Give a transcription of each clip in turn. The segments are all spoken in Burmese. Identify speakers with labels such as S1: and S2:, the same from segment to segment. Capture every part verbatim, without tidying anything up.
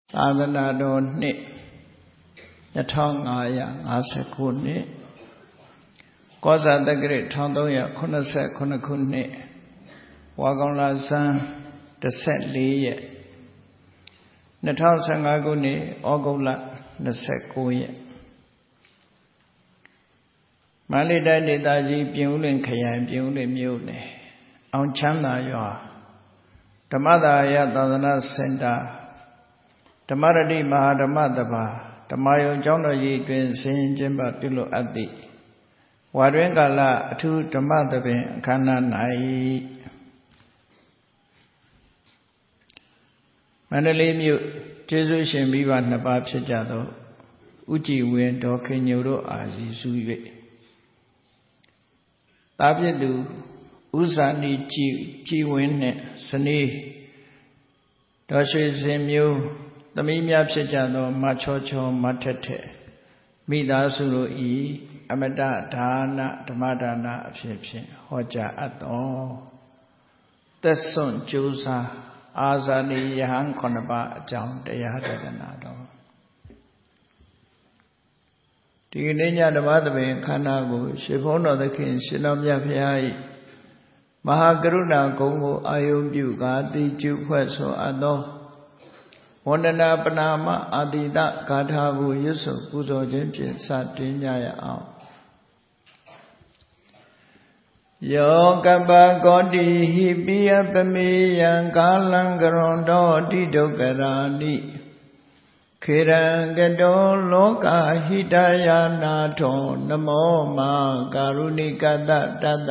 S1: သာသနာတော်နှစ်တစ်ထောင်ငါးရာငါးสิบခုနှစ်ကောဇာတက္ကရာတစ်သုံးရာခုနှစ်สิบခုနှစ်ဝါကောင်လဆန်းတစ်ဆယ့်လေးရက်နှစ်ထောင်ဆယ့်ငါးခုနှစ်ဩဂုတ်လနှစ်สิบเก้าရက်မန္တလေးတိုင်းဒေသကြီးပြင်ဦးလွင်ခရိုင်ပြင်ဦးလွင်မြို့နယ်အောင်ချမ်းသာရွာဓမ္မသာယသာသနာစင်တာဓမ္မရတိမဟာဓမ္မတပါဓမ္မယုံကျောင်းတော်ကြီးတွင်ဆင်းကျင်းပပြုလုပ်အပ်သည့်ဝါတွင်ကာလအထူးဓမ္မသဘင်အခမ်းအနား၌မန္တလေးမြို့ကျေးဇူးရှင်မိဘနှစ်ပါးဖြစ်ကြသောဥကြည်ဝင်းဒေါ်ခင်ညိုတို့အားရည်စူး၍တာပြည့်သူဥဇာနီကြည်ကြည်ဝင်းနှင့်ဇနီးဒေါ်ရွှေစင်မျိုးသမီးများဖြစ်ကြသောမချောချောမထက်ထက်မိသားစုတို့ဤအမတဒါနဓမ္မဒါနအဖြစ်ဖြင့်ဟောကြားအပ်သောသက်စွန့်ကြိုးစားအာဇာနည်ယဟန်ခုနှစ်ပါးအကြောင်းတရားဒေသနာတော်ဒီနေ့ညဓမ္မသဘင်ခန္ဓာကိုရှင်ဘုန်းတော်သခင်ရှင်တော်မြတ်ဖရာ၏မဟာကရုဏာဂုဏ်ကိုအာယုံပြုကာတိကျုဖွဲ့ဆိုအပ်သောဝန္ဒနာပနာမအာတိတဂါထာကိုရွတ်ဆိုပူဇော်ခြင်းဖြင့်စတင်ကြရအောင်ယောကပ္ပကောတိဟိပိယပမေယံကာလံကရွန်တောတိဒုက္ခရာနိခေရံကတောလောကဟိတယာနာထောနမောမာကာရုဏိကတတတ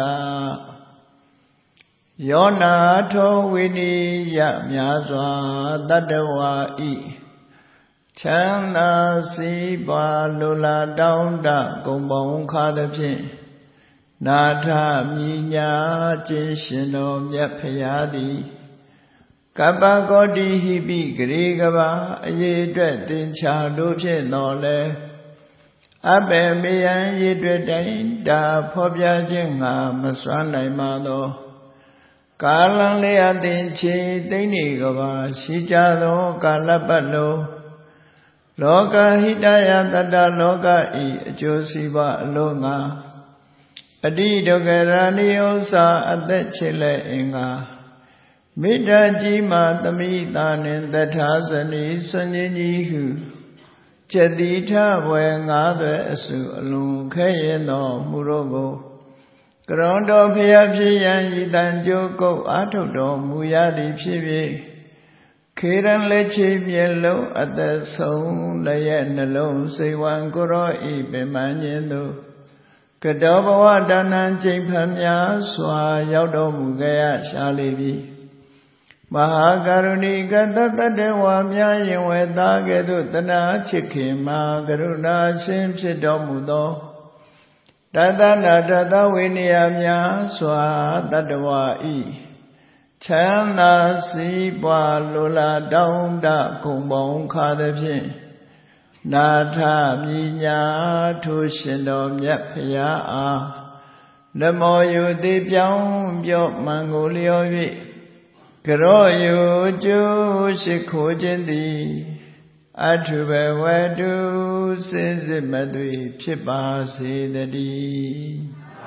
S1: ယောနာထောဝိနိယမြာစွာတတ္တဝါဤချမ်းသာစီးပွားလူလာတောင်းတဂုံပေါင်းခါသဖြင့်နာထမြညာခြင်းရှင်တော်မြတ်ဖရာသည်ကပ္ပကောတိဟိပိဂရေကဘာအရေးအတွက်သင်္ချာတို့ဖြင့်တော်လဲအပေမေယံရည်အတွက်တိုင်းဒါဖော်ပြခြင်းငါမစွမ်းနိုင်ပါသောကာလံလေးအသင်ချေသိမ့်နေကဘာရှိကြသောကာလပတ်လုံးလောကဟိတယတတလောကဤအကျိုးစီးပွားအလုံးငါအတိဒုက္ခရာနိဥ္စာအသက်ချေလက်အင်္ဂါမေတ္တာကြီးမှသမိတာနှင့်တထာဇနီဆွန်ကြီးကြီးဟုကျက်တိထဘွယ်ငါးသွဲအစုအလုံးခဲရင်တော်မူတော့ကိုကရွန်တော်ဖျားဖြစ်ရန်ဤတန်ကြိုးကုတ်အားထုတ်တော်မူရသည်ဖြစ်၍ခေရန်လက်ချေမျက်လုံးအသက်ဆုံးလည်းရဲ့နှလုံးစိတ်ဝံကိုရောဤပင်မញ្ញင်သို့ကတောဘဝဒါနံချိန်ဖန်များစွာရောက်တော်မူခဲ့ရရှာလိပြီမဟာကရုဏီကတတတ္တဝါများရင်ဝေသားကဲ့သို့တနာချစ်ခင်မှာကရုဏာရှင်ဖြစ်တော်မူသောတသနာတသဝိနည်းများစွာတတ္တဝါဤချမ်းသာစီးပွားလိုလားတောင်းတဂုံပေါင်းခါသဖြင့်နာထမြညာထိုရှင်တော်မြတ်ဖရာအားနမောယုတိပြောင်းပြော့မှန်ကိုလျော်၍ကရောယုကျိုးရှိခိုးခြင်းသည်အထုဘဝတုစိစစ်မသွေဖြစ်ပါစေတည်း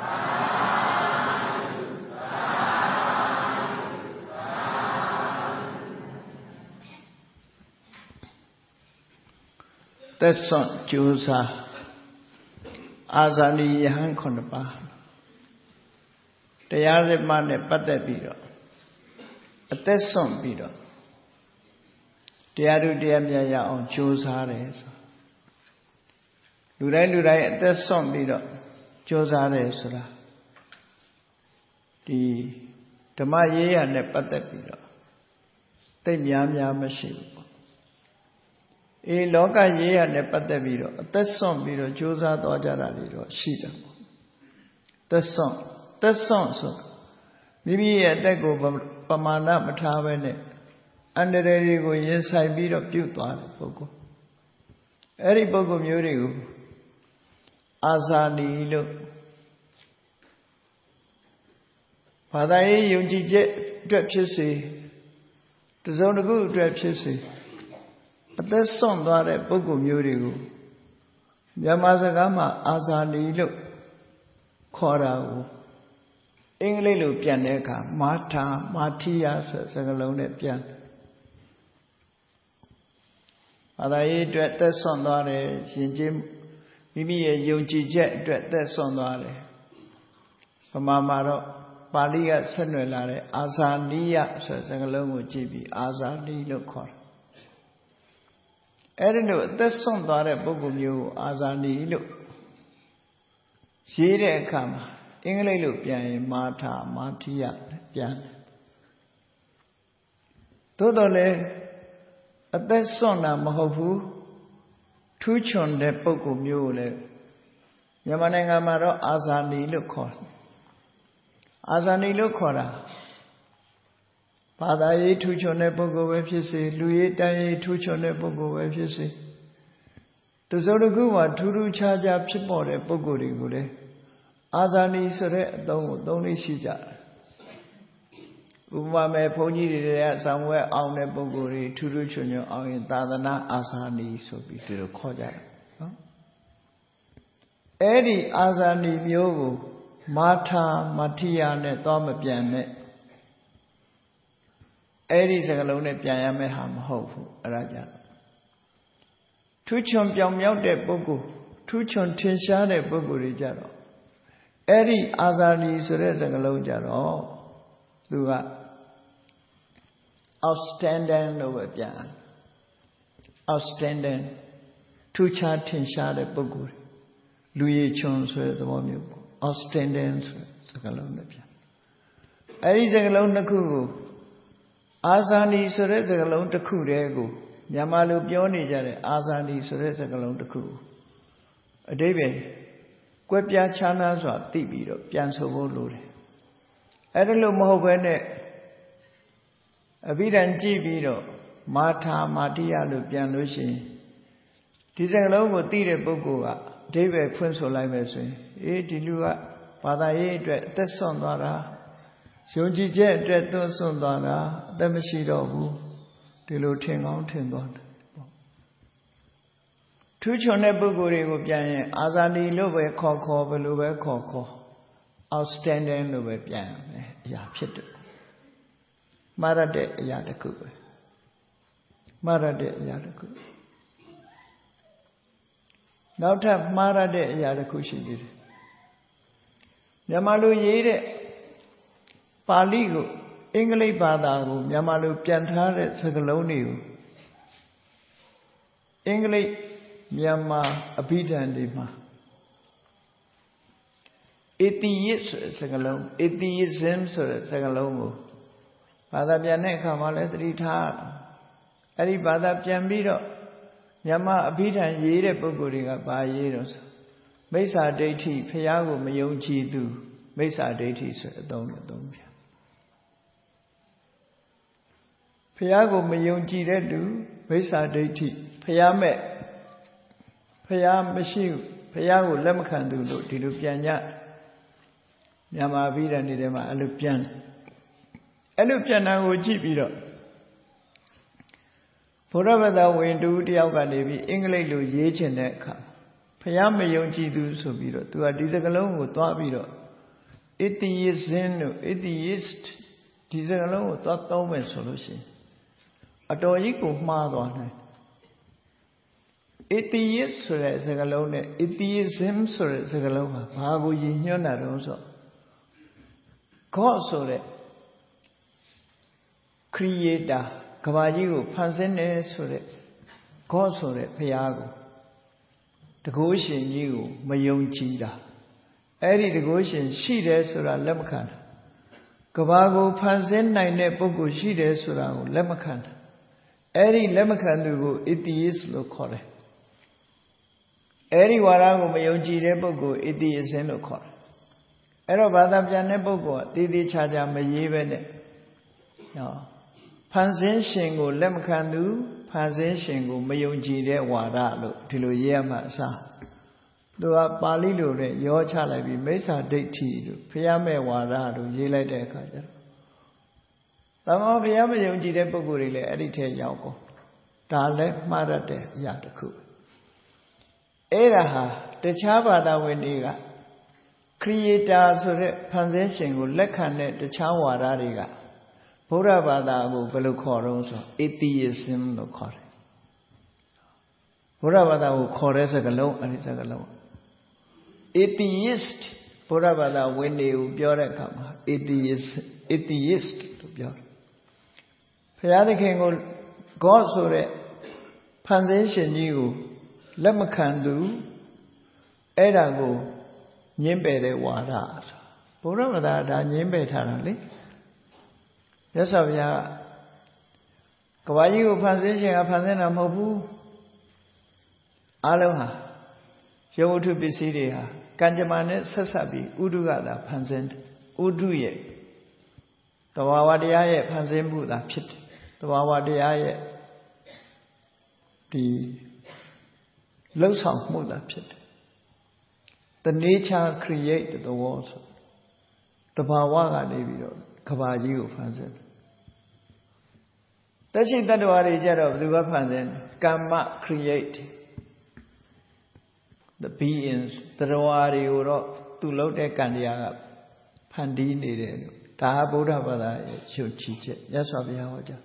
S1: သက်စွန့်ကြိုးစားအာဇာနည်ယဟန်ခုနှစ်ပါးတရားဓမ္မနဲ့ပတ်သက်ပြီးတော့အသက်စွန့်ပြီးတော့တရားထုတရားမြတ်ရအောင်ကြိုးစားတယ်ဆိုလူတိုင်းလူတိုင်းအသက်စွန့်ပြီးတော့ကြိုးစားတယ်ဆိုတာဒီဓမ္မရေးရနဲ့ပတ်သက်ပြီးတော့သိများများမရှိဘူးပေါ့အေးလောကရေးရနဲ့ပတ်သက်ပြီးတော့အသက်စွန့်ပြီးတော့ကြိုးစားသွားကြတာတွေတော့ရှိတယ်ပေါ့သက်စွန့်သက်စွန့်ဆိုမိမိရဲ့အသက်ကိုပမာဏမထားဘဲနဲ့အန္တရာယ်တွေကိုရင်ဆိုင်ပြီးတော့ပြုတ်သွားတဲ့ပုဂ္ဂိုလ်အဲ့ဒီပုဂ္ဂိုလ်မျိုးတွေကိုအာဇာနည်လို့ဘာသာရေးယုံကြည်ချက်အတွက်ဖြစ်စေတစုံတစ်ခုအတွက်ဖြစ်စေအသက်စွန့်သွားတဲ့ပုဂ္ဂိုလ်မျိုးတွေကိုမြန်မာစကားမှာအာဇာနည်လို့ခေါ်တာကိုအင်္ဂလိပ်လိုပြန်တဲ့အခါမာထာမာထိယဆိုစကားလုံးနဲ့ပြန်ဘာသာရေးအတွက်သက်စွန့်သွားတယ်ရှင်ကျေးမိမိရဲ့ယုံကြည်ချက်အတွက်သက်စွန့်သွားတယ်ဗမာမှာတော့ပါဠိကဆက်နွယ်လာတဲ့အာဇာနိယဆိုစကားလုံးကိုကြည့်ပြီးအာဇာနည်လို့ခေါ်တယ်အဲ့ဒီလိုအသက်စွန့်သွားတဲ့ပုဂ္ဂိုလ်မျိုးကိုအာဇာနည်လို့ရေးတဲ့အခါမှာအင်္ဂလိပ်လိုပြန်ရင်မာထာမာထိယပြန်တယ်သို့တော်လည်းအသက်စွန့်တာမဟုတ်ဘူးထူးချွန်တဲ့ပုဂ္ဂိုလ်မျိုးကိုလည်းမြန်မာနိုင်ငံမှာတော့အာဇာနည်လို့ခေါ်တယ်အာဇာနည်လို့ခေါ်တာဘာသာရေးထူးချွန်တဲ့ပုဂ္ဂိုလ်ပဲဖြစ်စေလူရေးတိုင်းရေးထူးချွန်တဲ့ပုဂ္ဂိုလ်ပဲဖြစ်စေတစုံတစ်ခုမှာထူးထူးခြားခြားဖြစ်ပေါ်တဲ့ပုဂ္ဂိုလ်တွေကိုလည်းအာဇာနည်ဆိုတဲ့အသုံးကိုသုံးလေးရှိကြတယ်ဥပမာမဲ့ဘုန်းကြီးတွေကဇံဝဲအောင်တဲ့ပုဂ္ဂိုလ်တွေထူးထူးချွန်ချွန်အောင်ရင်သာသနာအာဇာနည်ဆိုပြီးဒီလိုခေါ်ကြတယ်နော်အဲ့ဒီအာဇာနည်မျိုးကိုမာထာမထိယနဲ့သွားမပြန်နဲ့အဲ့ဒီစကားလုံးနဲ့ပြန်ရမယ့်ဟာမဟုတ်ဘူးအဲ့ဒါကြောင့်ထူးချွန်ပြောင်မြောက်တဲ့ပုဂ္ဂိုလ်ထူးချွန်ထင်ရှားတဲ့ပုဂ္ဂိုလ်တွေကြတော့အဲ့ဒီအာဇာနည်ဆိုတဲ့စကားလုံးကြတော့သူက outstanding လို့ပဲပြန် outstanding ထူးခြားထင်ရှားတဲ့ပုဂ္ဂိုလ်လူရည်ချွန်ဆိုတဲ့သဘောမျိုးပေါ့ outstanding ဆိုတဲ့စကားလုံးနဲ့ပြန်အဲ့ဒီစကားလုံးတစ်ခုကိုအာဇာနည်ဆိုတဲ့စကားလုံးတစ်ခုတည်းကိုမြန်မာလိုပြောနေကြတဲ့အာဇာနည်ဆိုတဲ့စကားလုံးတစ်ခုအဓိပ္ပာယ်ကွဲပြားခြားနားစွာသိပြီးတော့ပြန်ဆိုဖို့လိုတယ်အဲ့ဒါလို့မဟုတ်ဘဲနဲ့အဘိဓမ္မာကြည့်ပြီးတော့မာထာမာထိယလို့ပြန်လို့ရှိရင်ဒီစကားလုံးကိုသိတဲ့ပုဂ္ဂိုလ်ကအဓိပ္ပာယ်ဖွင့်ဆိုလိုက်မယ်ဆိုရင်အေးဒီလူကဘာသာရေးအတွက်အသက်ဆုံးသွားတာယုံကြည်ချက်အတွက်သွန်စွန့်သွားတာအသက်မရှိတော့ဘူးဒီလိုထင်ကောင်းထင်သွားတယ်ပေါ့ထူးချွန်တဲ့ပုဂ္ဂိုလ်တွေကိုပြန်ရင်အာဇာနည်လို့ပဲခေါ်ခေါ်ဘယ်လိုပဲခေါ်ခေါ် outstanding လို့ပဲပြန်ရမယ်အရာဖြစ်တယ်မှားရတဲ့အရာတစ်ခုပဲမှားရတဲ့အရာတစ်ခုနောက်ထပ်မှားရတဲ့အရာတစ်ခုရှိသေးတယ်မြန်မာလိုရေးတဲ့ပါဠိကိုအင်္ဂလိပ်ဘာသာကိုမြန်မာလိုပြန်ထားတဲ့စကားလုံးတွေကိုအင်္ဂလိပ်မြန်မာအဘိဓမ္မာတွေမှာ atheist ဆိုတဲ့စကားလုံး atheism ဆိုတဲ့စကားလုံးကိုဘာသာပြန်တဲ့အခါမှာလည်းသတိထားအဲ့ဒီဘာသာပြန်ပြီးတော့မြန်မာအဘိဓမ္မာရေးတဲ့ပုဂ္ဂိုလ်တွေကဘာရေးတော့ဆိုမိစ္ဆာဒိဋ္ဌိဖျားကိုမယုံကြည်သူမိစ္ဆာဒိဋ္ဌိဆိုတဲ့အသုံးနဲ့သုံးပြန်ဖျားကိုမယုံကြည်တဲ့သူမိစ္ဆာဒိဋ္ဌိဖျားမဲ့ဖျားမရှိဖျားကိုလက်မခံသူလို့ဒီလိုပြန်ကြမြန်မာအဘိဓမ္မာတွေထဲမှာအဲ့လိုပြန်အဲ့လိုပြန်တာကိုကြည့်ပြီးတော့ဘုရားဘာသာဝင်တူတယောက်ကနေပြီးအင်္ဂလိပ်လိုရေးချင်တဲ့အခါဖျားမယုံကြည်သူဆိုပြီးတော့သူကဒီစကားလုံးကိုသွားပြီးတော့ atheism တို့ atheist ဒီစကားလုံးကိုသွားသုံးမယ်ဆိုလို့ရှိရင်အတော်ကြီးကိုမှားသွားတယ် atheist ဆိုတဲ့စကားလုံးနဲ့ atheism ဆိုတဲ့စကားလုံးဟာဘာကိုရည်ညွှန်းတာတုံးဆို God ဆိုတဲ့ creator ကဘာကြီးကိုဖန်ဆင်းတယ်ဆိုတဲ့ God ဆိုတဲ့ဘုရားကိုတကုရှင်ကြီးကိုမယုံကြည်တာအဲ့ဒီတကုရှင်ရှိတယ်ဆိုတာလက်မခံတာကဘာကိုဖန်ဆင်းနိုင်တဲ့ပုဂ္ဂိုလ်ရှိတယ်ဆိုတာကိုလက်မခံတာအဲ့ဒီလက်မခံသူကို atheist လို့ခေါ်တယ်အဲ့ဒီဝါဒကိုမယုံကြည်တဲ့ပုဂ္ဂိုလ် atheism လို့ခေါ်တယ်အဲ့တော့ဘာသာပြန်တဲ့ပုဂ္ဂိုလ်ကတည်တည်ချာချာမရေးပဲနဲ့နော်ဖန်ဆင်းရှင်ကိုလက်မခံသူဖန်ဆင်းရှင်ကိုမယုံကြည်တဲ့ဝါဒလို့ဒီလိုရေးရမှာအစားသူကပါဠိလိုနဲ့ရောချလိုက်ပြီးမိစ္ဆာဒိဋ္ဌိလို့ဖျားမဲ့ဝါဒလို့ရေးလိုက်တဲ့အခါကျတော့တမောဖျားမယုံကြည်တဲ့ပုဂ္ဂိုလ်တွေလည်းအဲ့ဒီထဲရောက်ကုန်ဒါလည်းမှားရတဲ့အရာတစ်ခုအဲ့ဒါဟာတခြားဘာသာဝင်တွေက creator ဆိုတဲ့ဖန်ဆင်းရှင်ကိုလက်ခံတဲ့တခြားဝါဒတွေကဗုဒ္ဓဘာသာကိုဘယ်လိုခေါ်တော့ဆို atheism လို့ခေါ်တယ်ဘုရားဘာသာကိုခေါ်တဲ့စကားလုံးအဲ့ဒီစကားလုံး atheist ဘုရားဘာသာဝင်တွေကိုပြောတဲ့အခါမှာ atheist atheist လို့ပြောတယ်ဘုရားသခင်ကို God ဆိုတဲ့ဖန်ဆင်းရှင်ကြီးကိုလက်မခံသူအဲ့ဒါကိုညှင်းပယ်တဲ့ဝါဒဘုရားဘာသာဒါညှင်းပယ်ထားတာလေမြတ်စွာဘုရားကဘာကြီးကိုဖန်ဆင်းရှင်ကဖန်ဆင်းတာမဟုတ်ဘူးအလုံးဟာရုပ်ဝတ္ထုပစ္စည်းတွေဟာကံကြမ္မာနဲ့ဆက်ဆက်ပြီးဥဒုကသာဖန်ဆင်းတယ်ဥဒုရဲ့သဘာဝတရားရဲ့ဖန်ဆင်းမှုသာဖြစ်တယ်သဘာဝတရားရဲ့ဒီလှုပ်ဆောင်မှုသာဖြစ်တယ် The nature create the world သဘာဝကနေပြီးတော့ကဘာကြီးကိုဖန်ဆင်းတယ်တရှိတ္တဝါတွေကြတော့ဘယ်သူကဖန်ဆင်းကမ္မ create the beings တရဝါတွေကိုတော့သူလုပ်တဲ့ကံတရားကဖန်တီးနေတယ်လို့ဒါဟာဗုဒ္ဓဘာသာရဲ့ယုံကြည်ချက်မြတ်စွာဘုရားဟောကြား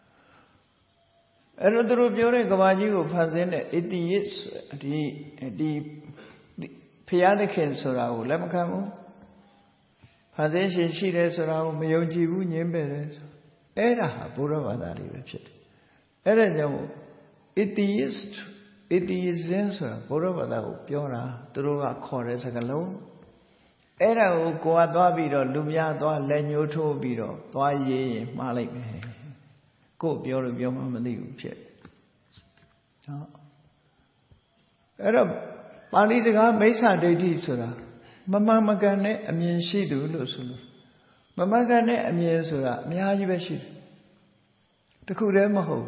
S1: အဲ့တော့သူတို့ပြောတဲ့ကဘာကြီးကိုဖန်ဆင်းတဲ့ atheist ဒီဒီဘုရားသခင်ဆိုတာကိုလက်မခံဘူးဖန်ဆင်းရှင်ရှိတယ်ဆိုတာကိုမယုံကြည်ဘူးညှင်းပယ်တယ်ဆိုအဲ့ဒါဟာဗုဒ္ဓဘာသာတွေပဲဖြစ်တယ်အဲ့ဒါကြောင့် atheist atheism ဆိုတာဘုရားဘာသာကိုပြောတာသူတို့ကခေါ်တဲ့စကားလုံးအဲ့ဒါကိုကိုယ်ကသွားပြီးတော့လူများသွားလက်ညှိုးထိုးပြီးတော့သွားရေးရင်မှားလိုက်မယ်ကိုယ်ပြောလို့ပြောမှမသိဘူးဖြစ်နော်အဲ့တော့ပါဠိစကားမိစ္ဆာဒိဋ္ဌိဆိုတာမမှန်မကန်တဲ့အမြင်ရှိသူလို့ဆိုလို့မမှန်ကန်တဲ့အမြင်ဆိုတာအများကြီးပဲရှိတယ်တခုတည်းမဟုတ်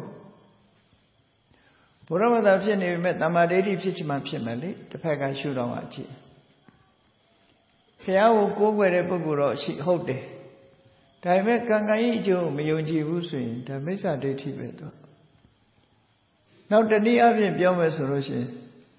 S1: ဘုရားဘာသာဖြစ်နေပြီမဲ့တမ္မာဒိဋ္ဌိဖြစ်ချင်မှဖြစ်မယ်လေတစ်ဖက်ကရှုတော့မှကြည့်ဘုရားကိုကိုးကွယ်တဲ့ပုဂ္ဂိုလ်တော့ရှိဟုတ်တယ်ဒါပေမဲ့ကံကံဤအကျိုးမယုံကြည်ဘူးဆိုရင်ဒါမိစ္ဆာဒိဋ္ဌိပဲတော့နောက်တနည်းအားဖြင့်ပြောမယ်ဆိုလို့ရှိရင်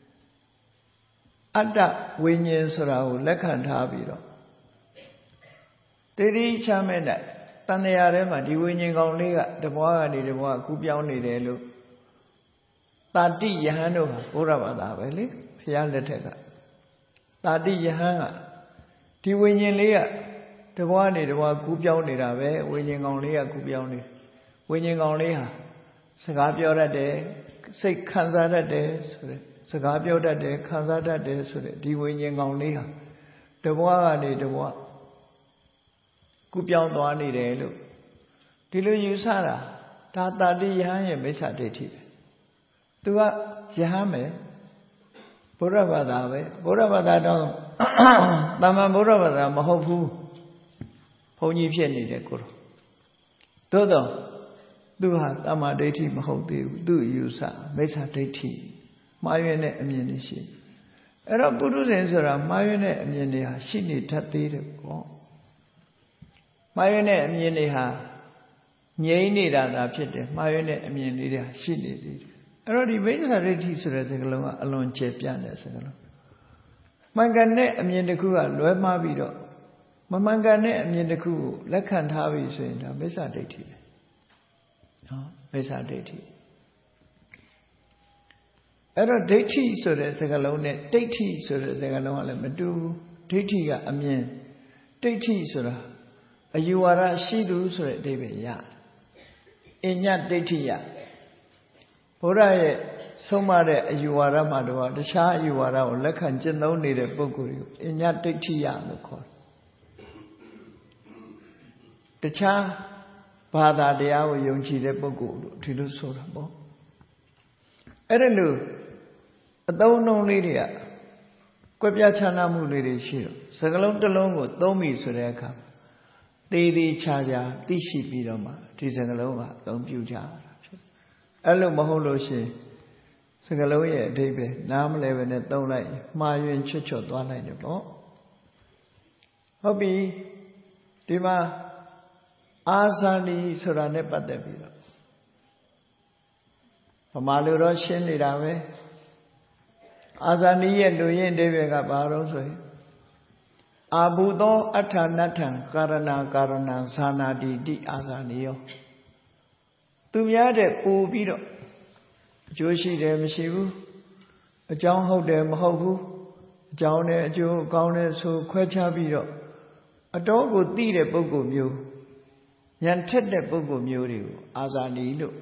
S1: အတ္တဝိညာဉ်ဆိုတာကိုလက်ခံထားပြီးတော့တည်တည်ချမဲ့တဲ့တန်တရားထဲမှာဒီဝိညာဉ်ကောင်လေးကတဘွားကနေတဘွားကူးပြောင်းနေတယ်လို့တာတိယဟန်တို့ဟာဘုရားဘာသာပဲလေဘုရားလက်ထက်ကတာတိယဟန်ကဒီဝိညာဉ်လေးကတဘွားနေတဘွားကူးပြောင်းနေတာပဲဝိညာဉ်ကောင်လေးကကူးပြောင်းနေဝိညာဉ်ကောင်လေးဟာစကားပြောတတ်တယ်စိတ်ခံစားတတ်တယ်ဆိုတဲ့စကားပြောတတ်တယ်ခံစားတတ်တယ်ဆိုတဲ့ဒီဝိညာဉ်ကောင်လေးဟာတဘွားကနေတဘွားကူးပြောင်းသွားနေတယ်လို့ဒီလိုယူဆတာဒါတာတိယဟန်ရဲ့မိစ္ဆာဒိဋ္ဌိပဲသူကယဟန်မယ်ဘုရားဘာသာပဲဘုရားဘာသာတော့တမန်ဘုရားဘာသာမဟုတ်ဘူးဘုန်းကြီးဖြစ်နေတယ်ကိုတော့သို့တော့သူဟာတမ္မာဒိဋ္ဌိမဟုတ်သေးဘူးသူ့ယူဆမိစ္ဆာဒိဋ္ဌိမှားယွင်းတဲ့အမြင်တွေရှိအဲ့တော့ပုထုဇဉ်ဆိုတာမှားယွင်းတဲ့အမြင်တွေဟာရှိနေတတ်သေးတယ်ပေါ့မှားယွင်းတဲ့အမြင်တွေဟာငြိမ့်နေတာသာဖြစ်တယ်မှားယွင်းတဲ့အမြင်လေးတွေဟာရှိနေသေးတယ်အဲ့တော့ဒီမိစ္ဆာဒိဋ္ဌိဆိုတဲ့စကားလုံးကအလွန်ကျယ်ပြန့်တဲ့စကားလုံးမှန်ကန်တဲ့အမြင်တစ်ခုကလွဲမှားပြီးတော့မမှန်ကန်တဲ့အမြင်တစ်ခုကိုလက်ခံထားပြီဆိုရင်ဒါမိစ္ဆာဒိဋ္ဌိပဲနော်မိစ္ဆာဒိဋ္ဌိအဲ့တော့ဒိဋ္ဌိဆိုတဲ့စကားလုံးနဲ့ဒိဋ္ဌိဆိုတဲ့စကားလုံးကလည်းမတူဘူးဒိဋ္ဌိကအမြင်ဒိဋ္ဌိဆိုတာအယူဝါဒရှိသူဆိုတဲ့အဓိပ္ပာယ်ရအညဒိဋ္ဌိယဘုရားရဲ့ဆုံးမတဲ့အယူဝါဒမှာတော့တခြားအယူဝါဒကိုလက်ခံကျင့်သုံးနေတဲ့ပုဂ္ဂိုလ်ကိုအညဒိဋ္ဌိယလို့ခေါ်တယ်တခြားဘာသာတရားကိုယုံကြည်တဲ့ပုဂ္ဂိုလ်လို့ဒီလိုဆိုတာပေါ့အဲ့ဒါလို့အသုံးအနှုန်းလေးတွေကကွက်ပြားခြားနားမှုလေးတွေရှိတော့စကားလုံးတစ်လုံးကိုသုံးပြီဆိုတဲ့အခါသေးသေးချာချာသိရှိပြီးတော့မှဒီစကားလုံးကအသုံးပြုကြတာဖြစ်အဲ့လိုမဟုတ်လို့ရှိရင်စကားလုံးရဲ့အဓိပ္ပာယ်နားမလဲပဲနဲ့သုံးလိုက်မှားယွင်းချွတ်ချွတ်သွားနိုင်တယ်ပေါ့ဟုတ်ပြီဒီမှာအာဇာနည်ဆိုတာနဲ့ပတ်သက်ပြီးတော့မာလူတော့ရှင်းနေတာပဲအာဇာနည်ရဲ့လူရင်းအဓိပ္ပာယ်ကဘာလို့ဆိုရင်အာဘုသောအဋ္ဌနတ္ထံကာရဏကာရဏံဇာနာတိတိအာဇာနည်ယောသူများတဲ့ပို့ပြီးတော့အကျိုးရှိတယ်မရှိဘူးအကြောင်းဟုတ်တယ်မဟုတ်ဘူးအကြောင်းနဲ့အကျိုးအကောင်းနဲ့ဆိုခွဲခြားပြီးတော့အတော်ကိုသိတဲ့ပုဂ္ဂိုလ်မျိုးဉာဏ်ထက်တဲ့ပုဂ္ဂိုလ်မျိုးတွေကိုအာဇာနည်လို့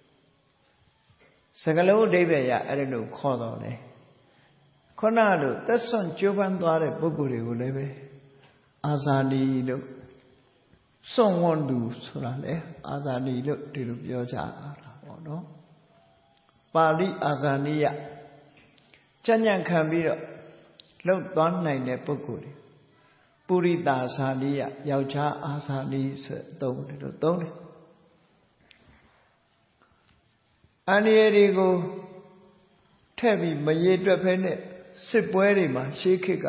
S1: စကလုံးအဓိပ္ပာယ်ရအဲ့လိုခေါ်တော်တယ်ခုနလိုသက်စွန့်ကြိုးပမ်းသွားတဲ့ပုဂ္ဂိုလ်တွေကိုလည်းပဲအာဇာနည်လို့စွန့်ဝန်းသူဆိုတာလေအာဇာနည်လို့ဒီလိုပြောကြတာပေါ့နော်ပါဠိအာဇာနိယကြံ့ကြံ့ခံပြီးတော့လှုပ်သွားနိုင်တဲ့ပုဂ္ဂိုလ်တွေပုရိသဇာနိယယောက်ျားအာဇာနည်ဆိုသုံးတယ်လို့သုံးတယ်အန္တရာယ်တွေကိုထည့်ပြီးမရေတွက်ဖဲနဲ့စစ်ပွဲတွေမှာရှေးခေတ်က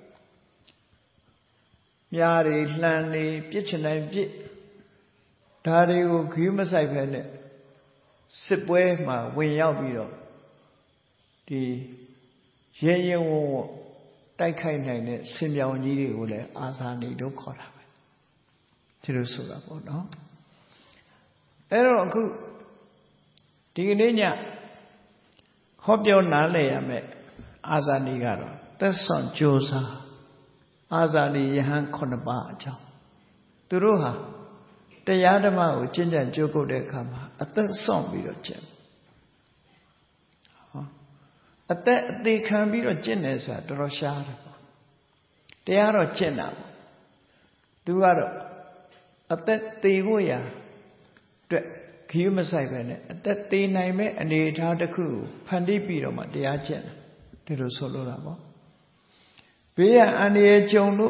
S1: မြားတွေလှန်တွေပြစ်ချင်တိုင်းပြစ်ဒါတွေကိုခီးမဆိုင်ဖဲနဲ့စစ်ပွဲမှာဝင်ရောက်ပြီးတော့ဒီရဲရဲဝံ့ဝံ့တိုက်ခိုက်နိုင်တဲ့ဆင်ပြောင်ကြီးတွေကိုလည်းအာဇာနည်လို့ခေါ်တာပဲဒီလိုဆိုတာပေါ့နော်အဲ့တော့အခုဒီကနေ့ညဟောပြောနားလည်ရမယ်အာဇာနည်ကတော့သက်စွန့်ကြိုးစားအာဇာနည်ယဟန်ခုနှစ်ပါးအကြောင်းသူတို့ဟာတရားဓမ္မကိုကျင့်ကြံကြိုးကုပ်တဲ့အခါမှာအသက်စွန့်ပြီးတော့ကျင့်ဟောအသက်အသေးခံပြီးတော့ကျင့်တယ်ဆိုတာတော်တော်ရှားတယ်ပေါ့တရားတော့ကျင့်တာပေါ့သူကတော့အသက်သေးဖို့ရာအတွက်ခီးမဆိုင်ပဲနဲ့အသက်သေးနိုင်မဲ့အနေအထားတစ်ခုကိုဖန်တီးပြီးတော့မှတရားကျင့်တယ်ဒီလိုဆိုလိုတာပေါ့ဘေးရန်အန္တရာယ်ကြုံလို့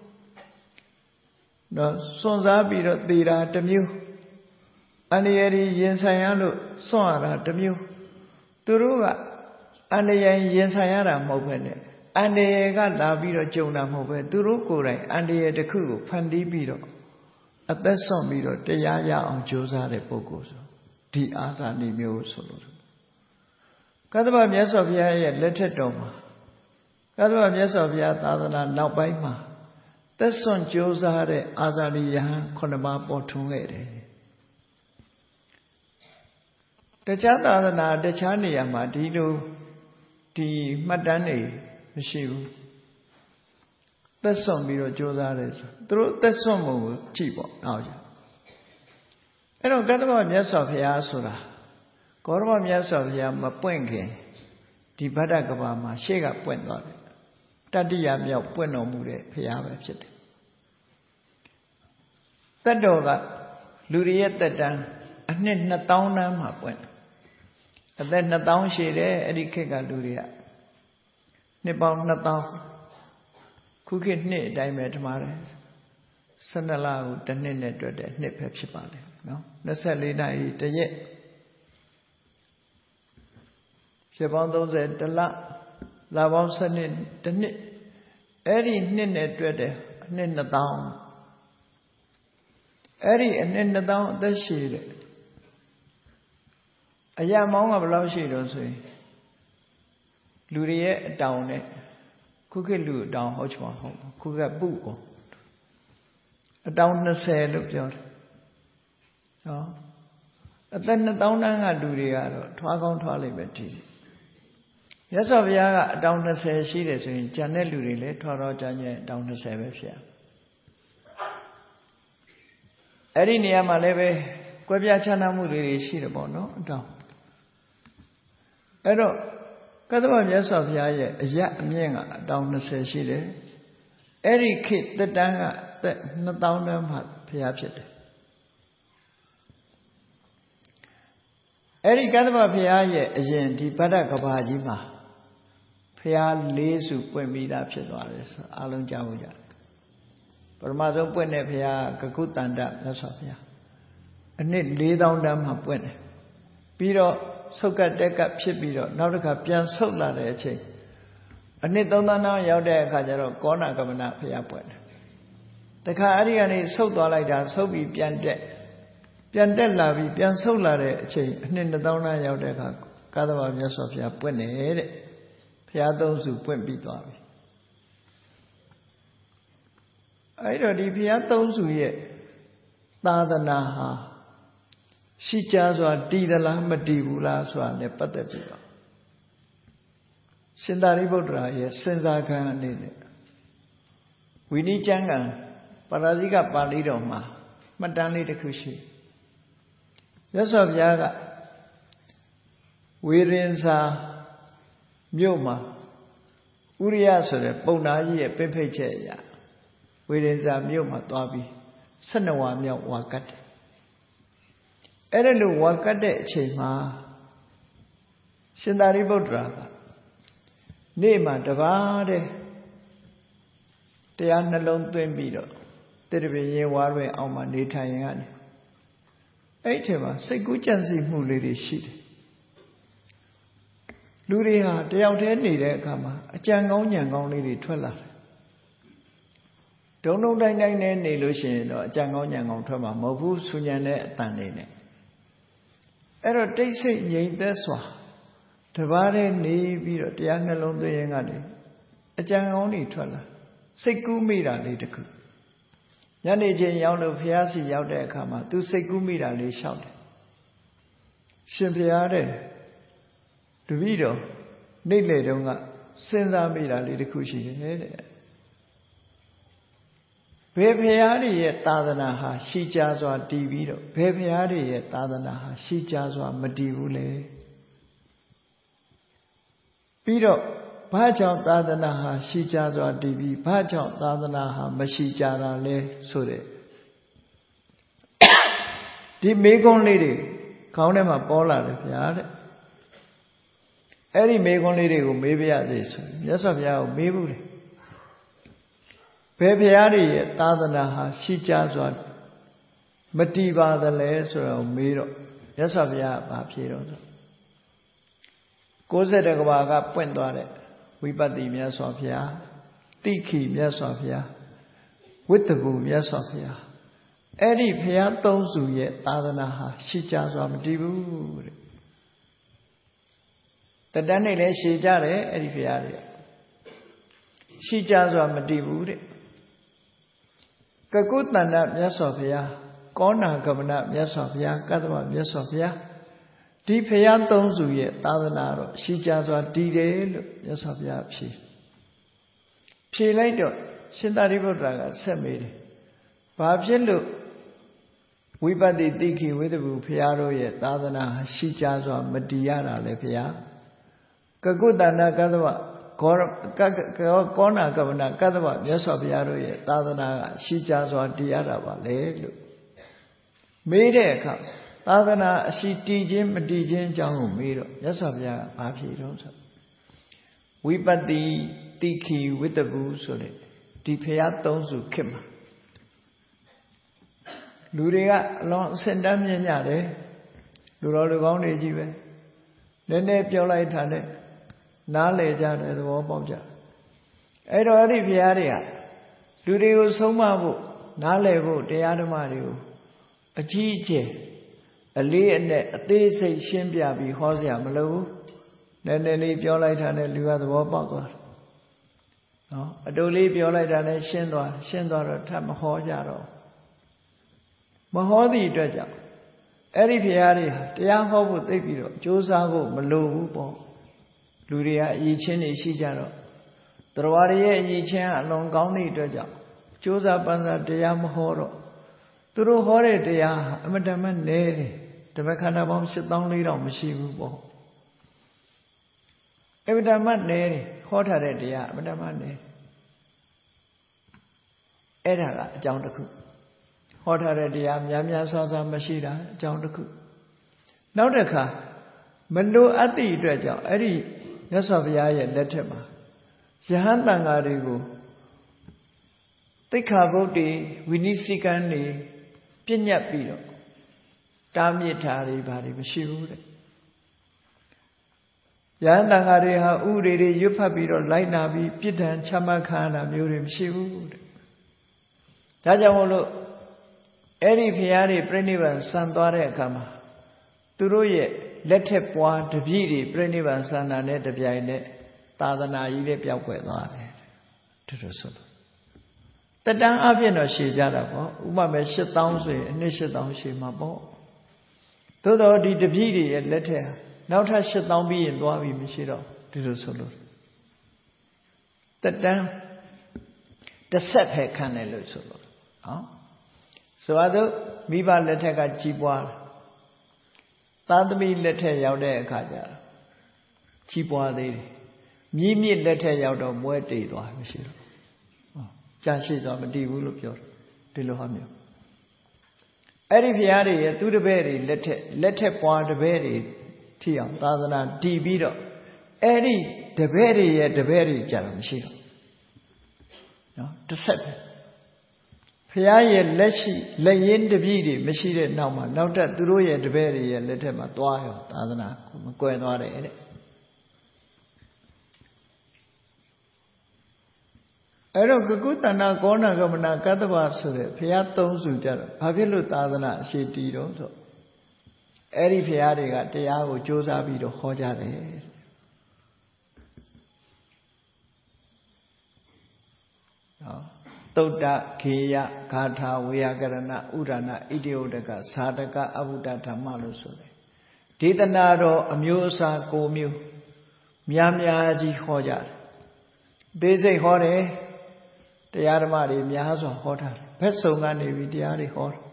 S1: တော့စွန့်စားပြီးတော့သေတာတစ်မျိုးအန္တရာယ်ရင်ဆိုင်ရလို့စွန့်ရတာတစ်မျိုးသူတို့ကအန္တရာယ်ရင်ဆိုင်ရတာမဟုတ်ပဲနဲ့အန္တရာယ်ကလာပြီးတော့ကြုံတာမဟုတ်ပဲသူတို့ကိုယ်တိုင်အန္တရာယ်တစ်ခုကိုဖန်တီးပြီးတော့အသက်ဆုံးပြီးတော့တရားရအောင်ကြိုးစားတဲ့ပုဂ္ဂိုလ်ဆိုဒီအာဇာနည်မျိုးဆိုလို့ကသဗ္ဗမြတ်စွာဘုရားရဲ့လက်ထက်တော်မှာကသဗ္ဗမြတ်စွာဘုရားသာသနာနောက်ပိုင်းမှာသက်စွန့်ကြိုးစားတဲ့အာဇာနည်ယဟန်ခုနှစ်ပါးပေါ်ထွန်းခဲ့တယ်တခြားသာသနာတခြားနေရာမှာဒီလိုဒီမှတ်တမ်းတွေမရှိဘူးသက်စွန့်ပြီးတော့ကြိုးစားတယ်ဆိုသူတို့သက်စွန့်မှုကိုကြည့်ပေါ့နောက်ကြအဲ့တော့ကသဗ္ဗမြတ်စွာဘုရားဆိုတာဂေါရမမြတ်စွာဘုရားမပွင့်ခင်ဒီဗဒ္ဒကဘာမှာရှေ့ကပွင့်သွားတယ်တတိယမြောက်ပွင့်တော်မူတဲ့ဘုရားပဲဖြစ်တယ်တတ်တော်ကလူတွေရဲ့တက်တန်းအနှစ်နှစ်သောင်းတန်းမှာပွင့်အသက်နှစ်သောင်းရှိတယ်အဲ့ဒီခေတ်ကလူတွေကနှစ်ပေါင်းနှစ်သောင်းခုခေတ်နှစ်အတိုင်းပဲထမတယ်ဆယ်နှစ်လကိုတစ်နှစ်နဲ့တွက်တဲ့နှစ်ပဲဖြစ်ပါလေနော်နှစ်ဆယ်လေးနာရီတစ်ရက်ရက်ပေါင်းသုံးဆယ်တစ်လလပေါင်းဆယ်နှစ်တစ်နှစ်အဲ့ဒီနှစ်နဲ့တွက်တဲ့အနှစ်နှစ်သောင်းအဲ့ဒီအနှစ်နှစ်သောင်းအသက်ရှိတဲ့အရာမောင်းကဘယ်လောက်ရှိတော့ဆိုရင်လူတွေရဲ့အတောင်နဲ့ခုခေတ်လူအတောင်ဟုတ်ချင်မှာဟုတ်ခုကပုကောအတောင်၂၀လို့ပြောတယ်ဟောအသက်နှစ်သောင်းတန်းကလူတွေကတော့ထွားကောင်းထွားလိမ့်မယ်ဒီမြတ်စွာဘုရားကအတောင်၂၀ရှိတယ်ဆိုရင်ကျန်တဲ့လူတွေလည်းထွားတော့ကြညက်အတောင်၂၀ပဲဖြစ်အဲ့ဒီနေရာမှာလည်းပဲကွဲပြားခြားနားမှုတွေရှိတယ်ပေါ့နော်အတောင်အဲ့တော့ကသဗ္ဗမြတ်စွာဘုရားရဲ့အရအမြင့်ကအတောင်၂၀ရှိတယ်အဲ့ဒီခေတ်တက်တန်းကသက်နှစ်သောင်းတန်းမှဘုရားဖြစ်တယ်အဲ့ဒီကသဗ္ဗဘုရားရဲ့အရင်ဒီဗဒ္ဒကဘာကြီးမှာဘုရားလေးစုပွင့်ပြီးသားဖြစ်သွားတယ်ဆိုအားလုံးကြားဖို့ရတယ်ပထမဆုံးပွင့်တဲ့ဘုရားကကုတန္တမြတ်စွာဘုရားအနှစ်လေးသောင်းတန်းမှပွင့်တယ်ပြီးတော့ဆုတ်ကတ်တက်ကပ်ဖြစ်ပြီးတော့နောက်တစ်ခါပြန်ဆုတ်လာတဲ့အချိန်အနှစ်သုံးသောင်းတောင်ရောက်တဲ့အခါကျတော့ကောဏကမနဘုရားပွင့်တယ်တခါအဲ့ဒီကနေဆုတ်သွားလိုက်တာဆုတ်ပြီးပြန်တက်ပြန်တက်လာပြီးပြန်ဆုတ်လာတဲ့အချိန်အနှစ်နှစ်သောင်းတောင်ရောက်တဲ့အခါကသဗ္ဗမြတ်စွာဘုရားပွင့်နေတဲ့ဘုရားသုံးစုပွင့်ပြီးသွားပြီအဲ့တော့ဒီဘုရားသုံးစုရဲ့သာသနာဟာရှိကြစွာတည်သလားမတည်ဘူးလားဆိုတာနဲ့ပတ်သက်ပြီးတော့ရှင်သာရိပုတ္တရာရဲ့စဉ်းစားခန်းအနေနဲ့ဝိနည်းကျမ်းဂန်ပရာဇိကပါဠိတော်မှာမှတ်တမ်းလေးတစ်ခုရှိမြတ်စွာဘုရားကဝေရင်စာမြို့မှာဥရိယဆိုတဲ့ပုံနာကြီးရဲ့ပြိဖိတ်ချက်အရာဝေရင်စာမြို့မှာသွားပြီးဆယ်နှစ်ဝါမြောက်ဝါကတ်တယ်အဲ့ဒါလို့ဝါကတ်တဲ့အချိန်မှာရှင်သာရိပုတ္တရာကနေ့မှာတပါးတဲ့တရားနှလုံးသွင်းပြီးတော့တိရပိရေဝါတွင်အောင်မှနေထိုင်ရင်ကနေအဲ့ဒီမှာစိတ်ကူးကြံစည်မှုလေးတွေရှိတယ်လူတွေဟာတယောက်တည်းနေတဲ့အခါမှာအကြံကောင်းညံကောင်းလေးတွေထွက်လာတယ်ဒုံဒုံတိုင်းတိုင်းနဲ့နေလို့ရှိရင်တော့အကြံကောင်းညံကောင်းထွက်မှာမဟုတ်ဘူးဆူညံတဲ့အတန်တွေနဲ့အဲ့တော့တိတ်ဆိတ်ငြိမ်သက်စွာတပါးတည်းနေပြီးတော့တရားနှလုံးသွင်းရင်ကနေအကြံကောင်းတွေထွက်လာစိတ်ကူးမိတာလေးတခုညနေချိန်ရောက်လို့ဘုရားစီရောက်တဲ့အခါမှာသူစိတ်ကူးမိတာလေးရှောက်တယ်ရှင်ဘုရားတဲ့တပည့်တော်နေ့လေတုန်းကစဉ်းစားမိတာလေးတခုရှိတယ်တဲ့ဘယ်ဘုရားတွေရဲ့သာသနာဟာရှိကြစွာတည်ပြီးတော့ဘယ်ဘုရားတွေရဲ့သာသနာဟာရှိကြစွာမတည်ဘူးလေပြီးတော့ဘာကြောင့်သာသနာဟာရှိကြစွာတည်ပြီးဘာကြောင့်သာသနာဟာမရှိကြတာလဲဆိုတဲ့ဒီမေးခွန်းလေးတွေခေါင်းထဲမှာပေါ်လာတယ်ဗျာတဲ့အဲ့ဒီမေးခွန်းလေးတွေကိုမေးပြရစေဆိုမြတ်စွာဘုရားကိုမေးဘူးလေဘယ်ဘုရားတွေရဲ့သာသနာဟာရှိကြစွာမတည်ပါသလဲဆိုတော့မေးတော့မြတ်စွာဘုရားကဘာဖြေတော့ဆိုကိုးဆယ်တကဘာကပွင့်သွားတဲ့ဝိပဿနာမြတ်စွာဘုရားတိခိမြတ်စွာဘုရားဝိတ္တဘူမြတ်စွာဘုရားအဲ့ဒီဘုရားသုံးစုရဲ့သာသနာဟာရှိကြစွာမတည်ဘူးတဲ့တတန်းနေလဲရှည်ကြတယ်အဲ့ဒီဘုရားတွေရှိကြစွာမတည်ဘူးတဲ့ကကုတ္တန္တမြတ်စွာဘုရားကောဏဂမနမြတ်စွာဘုရားကတ္တဗမြတ်စွာဘုရားဒီဘုရားသုံးစုရဲ့သာသနာတော့ရှိကြစွာတည်တယ်လို့မြတ်စွာဘုရားဖြေဖြေလိုက်တော့ရှင်သာရိပုတ္တရာကဆက်မေးတယ်ဘာဖြစ်လို့ဝိပဿနာတိခိဝိတ္တဘူဘုရားတို့ရဲ့သာသနာရှိကြစွာမတည်ရတာလေဘုရားကကုတ္တန္တကတ္တဗကောကောဏကဗနကတ္တဗမြတ်စွာဘုရားတို့ရဲ့သာသနာကရှိကြစွာတည်ရတာပါလေလို့မေးတဲ့အခါသာသနာအရှိတည်ခြင်းမတည်ခြင်းအကြောင်းကိုမေးတော့မြတ်စွာဘုရားကဘာဖြေတော့ဆိုဝိပဿနာတိခိဝိတ္တဘူဆိုတဲ့ဒီဘုရားသုံးစုခေတ်မှာလူတွေကအလွန်အစင်တမ်းမြင်ကြတယ်လူတော်လူကောင်းတွေကြီးပဲနည်းနည်းပြောလိုက်တာနဲ့နားလည်ကြတယ်သဘောပေါက်ကြအဲ့တော့အဲ့ဒီဘုရားတွေကလူတွေကိုဆုံးမဖို့နားလည်ဖို့တရားဓမ္မတွေကိုအကြီးအကျယ်အလေးအနက်အသေးစိတ်ရှင်းပြပြီးဟောစရာမလိုဘူးနည်းနည်းလေးပြောလိုက်တာနဲ့လူကသဘောပေါက်သွားတယ်နော်အတူလေးပြောလိုက်တာနဲ့ရှင်းသွားရှင်းသွားတော့ထပ်မဟောကြတော့မဟောသည့်အတွက်ကြောင့်အဲ့ဒီဘုရားတွေဟာတရားဟောဖို့သိပြီးတော့ကြိုးစားဖို့မလိုဘူးပေါ့လူတွေကအည်ချင်းတွေရှိကြတော့တရားတွေရဲ့အည်ချင်းကအလွန်ကောင်းသည့်အတွက်ကြောင့်ကြိုးစားပန်းစားတရားမဟောတော့သူတို့ဟောတဲ့တရားဟာအမတမနည်းတယ်ဓမ္မခန္ဓာပေါင်း ရှစ်သောင်းလေးထောင်မရှိဘူးပေါ့အမတမနည်းတယ်ဟောထားတဲ့တရားအမတမနည်းအဲ့ဒါကအကြောင်းတစ်ခုဟောထားတဲ့တရားများများဆဆမရှိတာအကြောင်းတစ်ခုနောက်တစ်ခါမလိုအပ်သည့်အတွက်ကြောင့်အဲ့ဒီမြတ်စွာဘုရားရဲ့လက်ထက်မှာယဟန်တန်ဃာတွေကိုသိက္ခာပုဒ်တွေဝိနည်းစည်းကမ်းတွေပြည့်ညတ်ပြီးတော့တားမြစ်ထားတွေဘာတွေမရှိဘူးတဲ့ယဟန်တန်ဃာတွေဟာဥတွေတွေရွတ်ဖတ်ပြီးတော့လိုက်နာပြီးပြစ်ဒဏ်ချမှတ်ခံရတာမျိုးတွေမရှိဘူးတဲ့ဒါကြောင့်မို့လို့အဲ့ဒီဘုရားတွေပြိဋိဘံဆံသွားတဲ့အခါမှာသူတို့ရဲ့လက်ထက်ပွားတပြည့်တွေပြိဋိဘံဆန္ဒနဲ့တပြိုင်နဲ့သာသနာကြီးလေးပျောက်ကွယ်သွားတယ်တူတူဆိုလို့တတန်းအဖြစ်တော့ရှည်ကြတာပေါ့ဥပမာရှစ်သောင်းဆိုရင်အနှစ်ရှစ်သောင်းရှည်မှာပေါ့သို့တော့ဒီတပြည့်တွေရဲ့လက်ထက်နောက်ထပ်ရှစ်သောင်းပြီးရင်သွားပြီမရှိတော့တူတူဆိုလို့တတန်းတစ်ဆက်ပဲခံတယ်လို့ဆိုလို့နော်ဆိုပါစို့မိဘလက်ထက်ကကြီးပွားသားသမီးလက်ထက်ရောက်တဲ့အခါကျတော့ကြီးပွားသေးတယ်မြည်မြစ်လက်ထက်ရောက်တော့မွဲတေသွားမရှိတော့ကြာရှိသွားမတည်ဘူးလို့ပြောတယ်ဒီလိုဟာမျိုးအဲ့ဒီဘုရားတွေရဲ့သူတပည့်တွေလက်ထက်လက်ထက်ပွားတပည့်တွေထိအောင်သာသနာတည်ပြီးတော့အဲ့ဒီတပည့်တွေရဲ့တပည့်တွေကြာတော့မရှိတော့နော်တစ်ဆက်ပဲဘုရားရဲ့လက်ရှိလက်ရင်းတပည့်တွေမရှိတဲ့နောက်မှာနောက်တက်သူတို့ရဲ့တပည့်တွေရဲ့လက်ထက်မှာသွားရောသာသနာမကွယ်သွားတယ်တဲ့အဲ့တော့ကကုတ္တနာကောဏဂမနာကတ္တဗဆိုတဲ့ဘုရားသုံးစုကြတော့ဘာဖြစ်လို့သာသနာအရှိတီတော့ဆိုအဲ့ဒီဘုရားတွေကတရားကိုကြိုးစားပြီးတော့ဟောကြတယ်နော်သုတ္တခေယဂါထာဝေယကရဏဥဒနာဣတိဥဒကဇာတကအဘုဒ္ဓဓမ္မလို့ဆိုတယ်ဒေသနာတော်အမျိုးအစား၉မျိုးများများကြီးဟောကြတယ်ဒေစိတ်ဟောတယ်တရားဓမ္မတွေများစွာဟောထားတယ်ဘက်စုံကနေပြီးတရားတွေဟောတယ်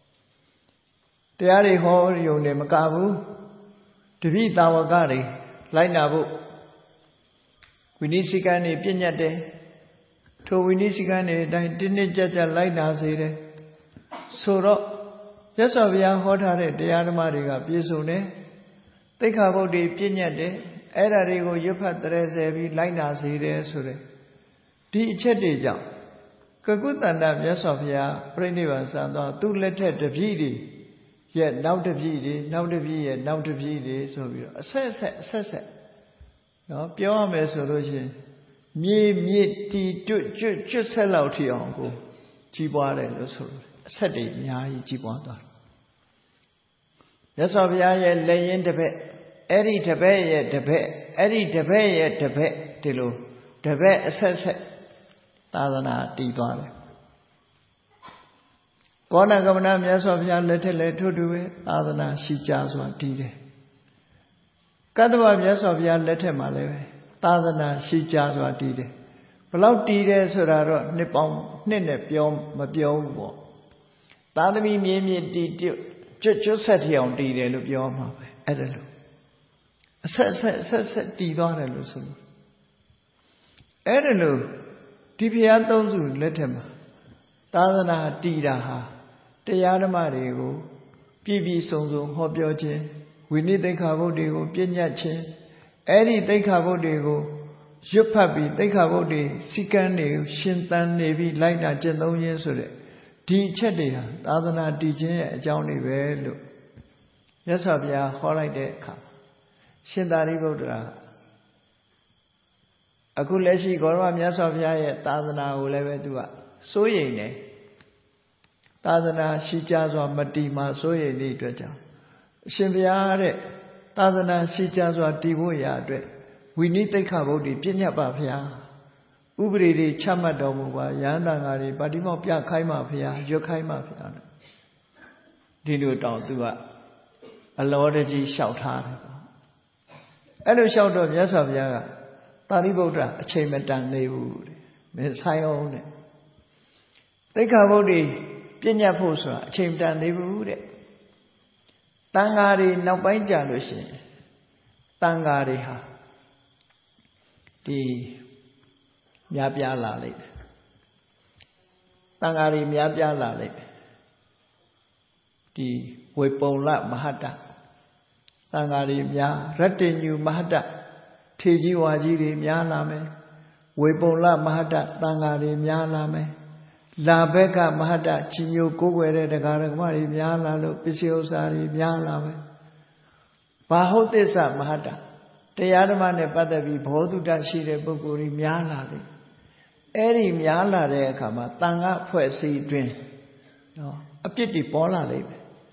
S1: တရားတွေဟောရုံနဲ့မကဘူးတပိသာဝကတွေလိုက်နာဖို့ဝိနည်းစည်းကမ်းတွေပြည့်ညတ်တယ်ထိုဝိနည်းစည်းကမ်းတွေအတိုင်းတင်းတင်းကြပ်ကြပ်လိုက်နာစေတယ်ဆိုတော့မြတ်စွာဘုရားဟောထားတဲ့တရားဓမ္မတွေကပြည့်စုံတယ်သိက္ခာပုဒ်တွေပြည့်ညတ်တယ်အဲ့ဓာတွေကိုရွတ်ဖတ်တရေဆယ်ပြီးလိုက်နာစေတယ်ဆိုတဲ့ဒီအချက်တွေကြောင့်ကကုတ္တန္တမြတ်စွာဘုရားပြိဋိဘံဆံသွားသူ့လက်ထက်တပြည့်တွေရဲ့နောက်တပြည့်တွေနောက်တပြည့်ရဲ့နောက်တပြည့်တွေဆိုပြီးတော့အဆက်ဆက်အဆက်ဆက်နော်ပြောရမယ်ဆိုလို့ရှိရင်မြေမြစ်တီတွတ်ကျွတ်ကျွတ်ဆက်လောက်ထိအောင်ကိုကြီးပွားတယ်လို့ဆိုလို့အဆက်တွေအများကြီးကြီးပွားသွားတယ်မြတ်စွာဘုရားရဲ့လက်ရင်းတစ်ဖက်အဲ့ဒီတစ်ဖက်ရဲ့တစ်ဖက်အဲ့ဒီတစ်ဖက်ရဲ့တစ်ဖက်ဒီလိုတစ်ဖက်အဆက်ဆက်သာသနာတည်သွားတယ်ကောဏဂမနမြတ်စွာဘုရားလက်ထက်လည်းထို့တူပဲသာသနာရှိကြစွာတည်တယ်ကတ္တဗမြတ်စွာဘုရားလက်ထက်မှာလည်းပဲသာသနာရှိကြစွာတည်တယ်ဘလောက်တည်တယ်ဆိုတာတော့နှစ်ပေါင်းနှစ်နဲ့ပြောမပြောဘူးပေါ့သာသမီမြင်းမြင့်တည်ကျွတ်ကျွတ်ဆက်ထအောင်တည်တယ်လို့ပြောမှာပဲအဲ့ဒါလို့အဆက်ဆက်အဆက်ဆက်တည်သွားတယ်လို့ဆိုလို့အဲ့ဒါလို့ဒီဘုရားသုံးစုလက်ထက်မှာသာသနာတည်တာဟာတရားဓမ္မတွေကိုပြည့်ပြည့်စုံစုံဟောပြောခြင်းဝိနည်းသိက္ခာပုဒ်တွေကိုပြည့်ညတ်ခြင်းအဲ့ဒီသိက္ခာပုဒ်တွေကိုရွတ်ဖတ်ပြီးသိက္ခာပုဒ်တွေစီကံတွေရှင်သန်နေပြီးလိုက်နာကျင့်သုံးခြင်းဆိုတဲ့ဒီအချက်တွေဟာသာသနာတည်ခြင်းရဲ့အကြောင်းတွေပဲလို့မြတ်စွာဘုရားဟောလိုက်တဲ့အခါရှင်သာရိပုတ္တရာအခုလက်ရှိဂေါရမမြတ်စွာဘုရားရဲ့သာသနာကိုလည်းပဲသူကစိုးရိမ်တယ်သာသနာရှိကြစွာမတည်မှာစိုးရိမ်သည့်အတွက်ကြောင့်အရှင်ဘုရားတဲ့သာသနာရှိကြစွာတည်ဖို့ရာအတွက်ဝိနည်းသိက္ခာပုဒ်တွေပြည့်ညတ်ပါဘုရားဥပဒေတွေချမှတ်တော်မူပါယန္တန်ဃာတွေပါတိမောက်ပြခိုင်းပါဘုရားရွတ်ခိုင်းပါဘုရားဒီလိုတောင်းသူကအလောတကြီးလျှောက်ထားတယ်အဲ့လိုလျှောက်တော့မြတ်စွာဘုရားကသာရိပုတ္တရာအချိန်မတန်နေဘူးတဲ့မင်းဆိုင်အောင်တဲ့သိက္ခာပုဒ်တွေပြည့်ညတ်ဖို့ဆိုတာအချိန်မတန်သေးဘူးတဲ့တန်ဃာတွေနောက်ပိုင်းကြာလို့ရှိရင်တန်ဃာတွေဟာဒီများပြားလာလိမ့်မယ်တန်ဃာတွေများပြားလာလိမ့်မယ်ဒီဝေပုံလမဟတ္တတန်ဃာတွေများရတ္တညုမဟတ္တထေကြီးဝါကြီးတွေများလာမယ်ဝေပုံလမဟတ္တတန်ဃာတွေများလာမယ်လာဘက်ကမဟတ္တချင်းညိုကိုးကွယ်တဲ့တရားဓမ္မတွေများလာလို့ပစ္စည်းဥစ္စာတွေများလာမယ်ဘာဟုတ်သစ္စာမဟတ္တတရားဓမ္မနဲ့ပတ်သက်ပြီးဘောဓုတရှိတဲ့ပုဂ္ဂိုလ်တွေများလာတယ်အဲ့ဒီများလာတဲ့အခါမှာတန်ခါဖွဲ့စည်းတွင်နော်အပြစ်တွေပေါ်လာလိမ့်မယ်